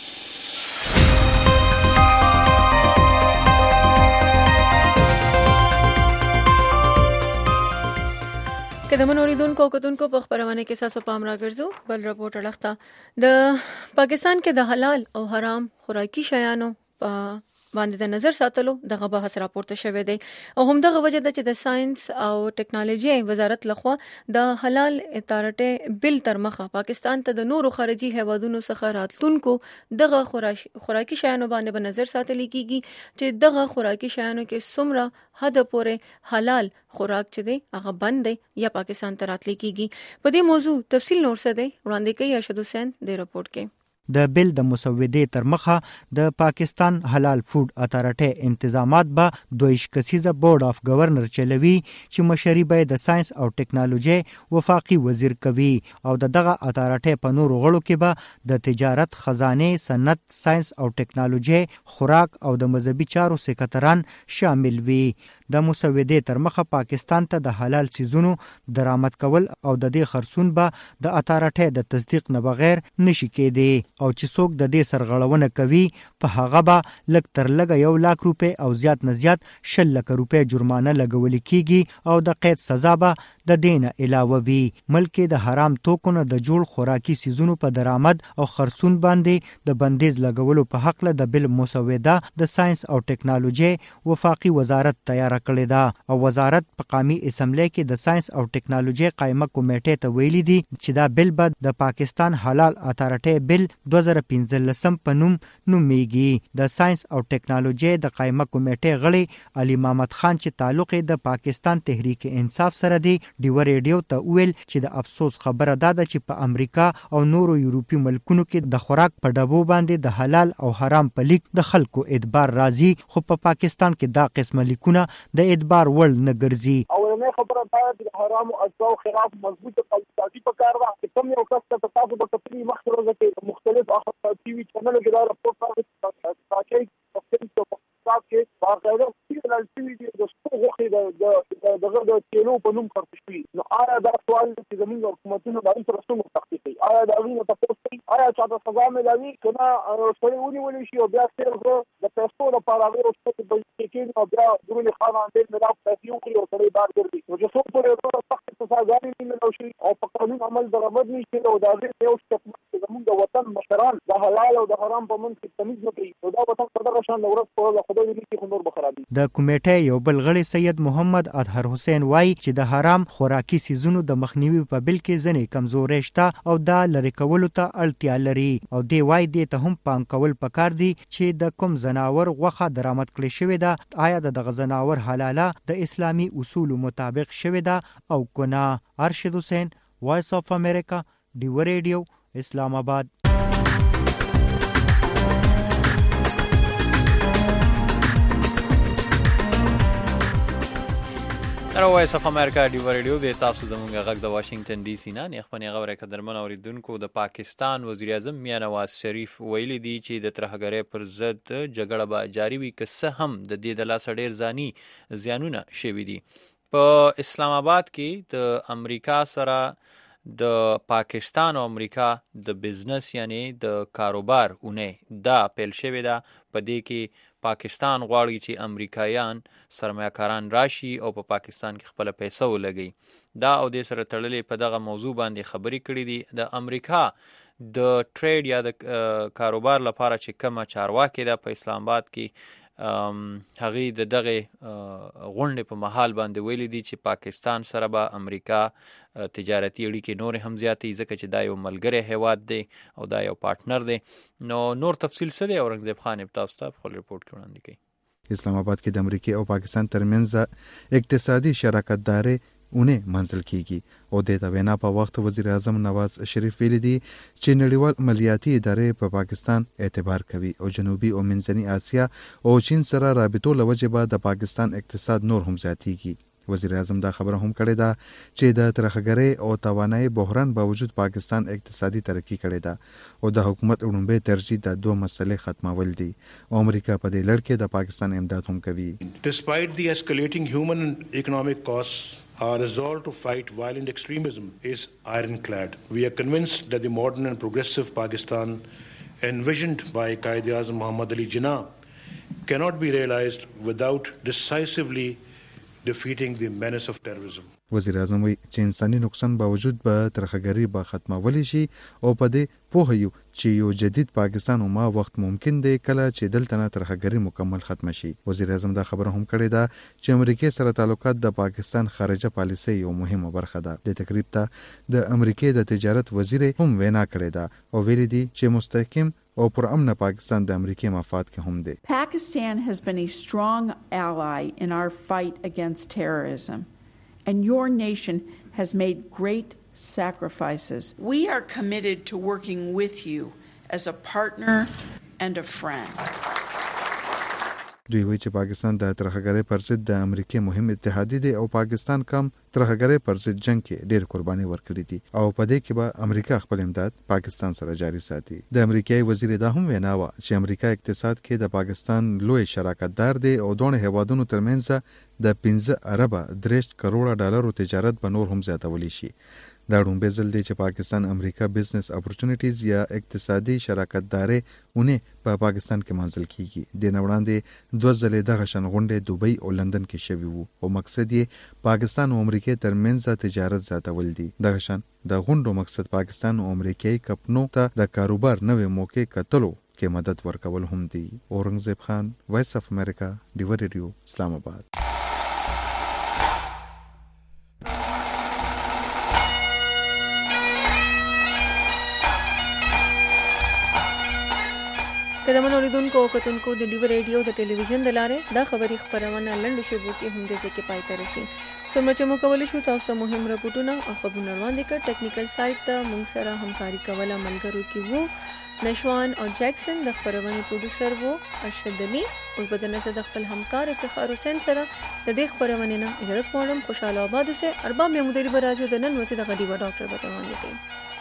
[SPEAKER 2] که د منوریدونکو او کتونکو په خبرونه کې ساسو پام راګرځو بل رپورټ اړخته د پاکستان کې د حلال او حرام خوراکي شیانو په باندې د نظر ساتلو دغه بحث راپورته شوی دی او هم دغه وجه د چې د ساينس او ټیکنالوژي وزارت لخوا د حلال اتارټي بل تر مخه پاکستان ته د نورو خارجي هیوادونو څخه راتلونکو دغه خوراکي شیانو باندې به نظر ساتل کیږي چې دغه خوراکي شیانو کې څومره حد پورې حلال خوراک چې دی هغه بند دی یا پاکستان ته راتلی کیږي. په دې موضوع تفصیل نور څه دی وړاندې کوي ارشد حسین د رپورت کې.
[SPEAKER 20] د بل د مسودې تر مخه د پاکستان حلال فود اتارټي انتظامات به دویش کسیزه بورډ اف گورنر چلوي چې مشري به د ساينس او ټیکنالوژي وفاقي وزیر کوي او دغه اتارټي په نور غړو کې به د تجارت، خزانه، صنعت، ساينس او ټیکنالوژي، خوراک او د مذهبي چارو سکرټران شامل وي. د مسودې تر مخه پاکستان ته د حلال سيزونو درآمد کول او د دې خرڅون به د اتارټي د تصدیق نه بغیر نشي کېدی. او چې څوک د دې سرغړونه کوي په هغه به لږ تر لږه یو لاک روپۍ او زیات نه زیات شل لکه روپۍ جرمانه لګول کیږي او د قید سزا به د دې نه علاوه وي. ملک د حرام توکو نه د جوړ خوراکي سیزونو په درآمد او خرڅون باندې د بندیز لګولو په حق له د بل مسوده د ساينس او ټکنالوژي وفاقي وزارت تیار کړی ده او وزارت په قومي اسمبلی کې د ساينس او ټکنالوژي قائمه کمیټې ته ویلي دي چې دا بل به د پاکستان حلال اتارټي بل دوه زره پنځلسم په نوم نومیږي. د ساينس او ټکنالوژي د قائمه کمیټې غړي علي محمد خان چې تعلق د پاکستان تحریک انصاف سره دی ډیو ریډیو ته ویل چې د افسوس خبره ده چې په امریکا او نورو یورپی ملکونو کې د خوراک په ډبو باندې د حلال او حرام په لیک د خلکو اعتبار راځي خو په پاکستان کې دا قسمه لیکونه د اعتبار وړ نه ګرځي.
[SPEAKER 21] اولنې خبره دا چې د حرام او اجزاء خلاف مضبوطه قوانین په کار واخلي. کوم یو کس ته تاسو په تفصیل مخکره کې مختلف اخبار ټي وي چینل کې دا راپور راځي چې په حساب کې باقاعده سیګنال ټي وي د څو د دغه د کیلو په نوم خرڅ شوی. نو آیا دا سوال چې زموږ حکومتونو باندې سره څنګه تحقیق کوي؟ آیا دا غوښنه تاسو کوي؟ آیا چې دا سزا ملوي کنه سړی ونیول شي او بیا څنګه د پیسو لپاره غوښتل چې په کې نو بیا درونی خانان دې ملاو پیسې وکړي او سړی بار ګرځي. نو چې څو پر یو سخت سزاګانې ملو شي او په قانون عمل درآمد نشي او دا دې یو څه زموږ د وطن مشران د حلال او د حرام په منځ کې تمیز نه کوي. نو دا وطن په دغه شان ورځ په خدای دې کې نور بخرابي.
[SPEAKER 20] د کمیټې یو بل غړي سید محمد اطهر حسین وای چې د حرام خوراکي سیزونو د مخنیوي په بل کې ځنې کمزورې شته او دا لری کولو ته اړتیا لري او دی وای دې ته هم پام کول پکار دي چې د کوم زناور غوخه درآمد کړي شوی ده آیا د دغه زناور حلاله د اسلامي اصول مطابق شوی ده او کنه. ارشد حسین وایس اف امریکا ډیو ریډیو اسلام آباد.
[SPEAKER 3] نو وایس اف امریکا ډیو ریډیو د تاسو زمونږ غږ د واشنگټن ډي سي نه نه خپل غوړې قدرمن اوریدونکو د پاکستان وزیر اعظم میاں نواز شریف ویلي دی چې د ترهګرۍ پر ضد جګړه به جاری وي که څه هم د دې د لاس ډیر ځاني زیانونه شوي دي. په اسلام آباد کې د امریکا سره د پاکستان او امریکا د بزنس یعنی د کاروبار اونې دا پیل شوی ده. په دې کې پاکستان غواړي چې امریکایان سرمایه‌کاران راشي او په پا پاکستان کې خپل پیسې ولګي. دا او د سره تړلې په دغه موضوع باندې خبرې کړې دي. د امریکا د ټریډ یا د کاروبار لپاره چې کومه چارواکي ده په اسلام آباد کې هغه د دغه غونډې په محل باندې ویلي دي چې پاکستان سره به امریکا تجارتي اړیکې نور هم زیاتې ځکه چې دا یو ملګری هیواد دی او دا یو پارټنر دی. نو نور تفصیل څه دی اورنګزیب خان تاسو ته خپل ریپورت وړاندې کوي.
[SPEAKER 5] اسلام آباد کې د امریکا او پاکستان ترمنځ اقتصادي شراکت داري اونې منځل کیږي او د دې وینا په وخت وزیر اعظم نواز شریف ویلي دي چې نړیوال مالیاتي ادارې په پاکستان اعتبار کوي او جنوبي او منځنۍ اسیا او چین سره رابطو لوجه به د پاکستان اقتصاد نور هم زیاتیږي. وزیر اعظم دا خبره هم کړې ده چې د ترهګرۍ او توانایي بحران باوجود پاکستان اقتصادي ترقی کړې ده او د حکومت وړاندې ترجیح د دوه مسلې ختمول دي او امریکا په دې لړ کې د پاکستان امداد هم کوي.
[SPEAKER 22] Despite the escalating human and economic costs, our resolve to fight violent extremism is ironclad. We are convinced that the modern and progressive Pakistan envisioned by Quaid-e-Azam Muhammad Ali Jinnah cannot be realized without decisively defeating the menace of terrorism.
[SPEAKER 5] وزیر اعظم وی چې انساني نقصان باوجود به ترهګرۍ به ختمول شي او په دې پوه یو چې یو جدید پاکستان او ما وخت ممکن دی کله چې دلته نه ترهګرۍ مکمل ختم شي. وزیر اعظم دا خبره هم کړې ده چې امریکا سره تعلقات د پاکستان خارجه پالیسي یو مهمه برخه ده. د تقریب ته د امریکا د تجارت وزیر هم وینا کړې ده او ویلي دي چې مستحکم او پر امن پاکستان د امریکا مفاد کې هم دی.
[SPEAKER 23] Pakistan has been a strong ally in our fight against terrorism. And your nation has made great sacrifices. We are committed to working with you as a partner and a friend.
[SPEAKER 5] دوی وایي چې پاکستان د ترهګرۍ پر ضد د امریکا مهم اتحادی دی او پاکستان کم ترهګرۍ پر ضد جنگ کې ډېر قرباني ورکړي دي او په دې کې به امریکا خپل امداد پاکستان سره جاري ساتي. د امریکایي وزیر دا هم وینا وه چې امریکا اقتصاد کې د پاکستان لوی شراکت دار دی او دوه هیوادونو ترمنځ د پنځه اربه درې کروڑه ډالرو تجارت به نور هم زیاتولی شي. دا لومبی ځل دی چې پاکستان امریکا بزنس اپورچونټیز یا اقتصادي شراکت داري اونې په پاکستان کې منځل کیږي. د نه وړاندې دوه ځلې دغه شان غونډې دوبۍ او لندن کې شوي وو او مقصد یې پاکستان او امریکا ترمنځ تجارت زیاتول دي. دغه شان د غونډو مقصد پاکستان او امریکایي کمپنیو ته د کاروبار نوې موقع کتلو کې مدد ورکول هم دي. اورنګزیب خان، وایس اف امریکا، ډیو ریډیو، اسلام آباد.
[SPEAKER 2] قدمن اوریدونکو او کتونکو د ډیو ریډیو د ټلویزیون د لارې دا خبري خبرونه لنډ شوبو کې هم د ځکه پای ته رسي. څومره چې مو کولی شو تاسو ته مهم راپورټونه او خبرونه وړاندې کړ. ټیکنیکل سایت ته موږ سره همکاري کوله ملګرو کې وو نشوان او جیکسن، د خبرونې پروډوسر وو ارشد علي. اوس به د نسه د خپل همکار افتخار حسین سره د دې خبرونې نه اجازه غواړم. خوشاله آباد اوسئ. ارباب محمود علي به راځي د نن ورځې د غډي و ډاکټر به روان دي.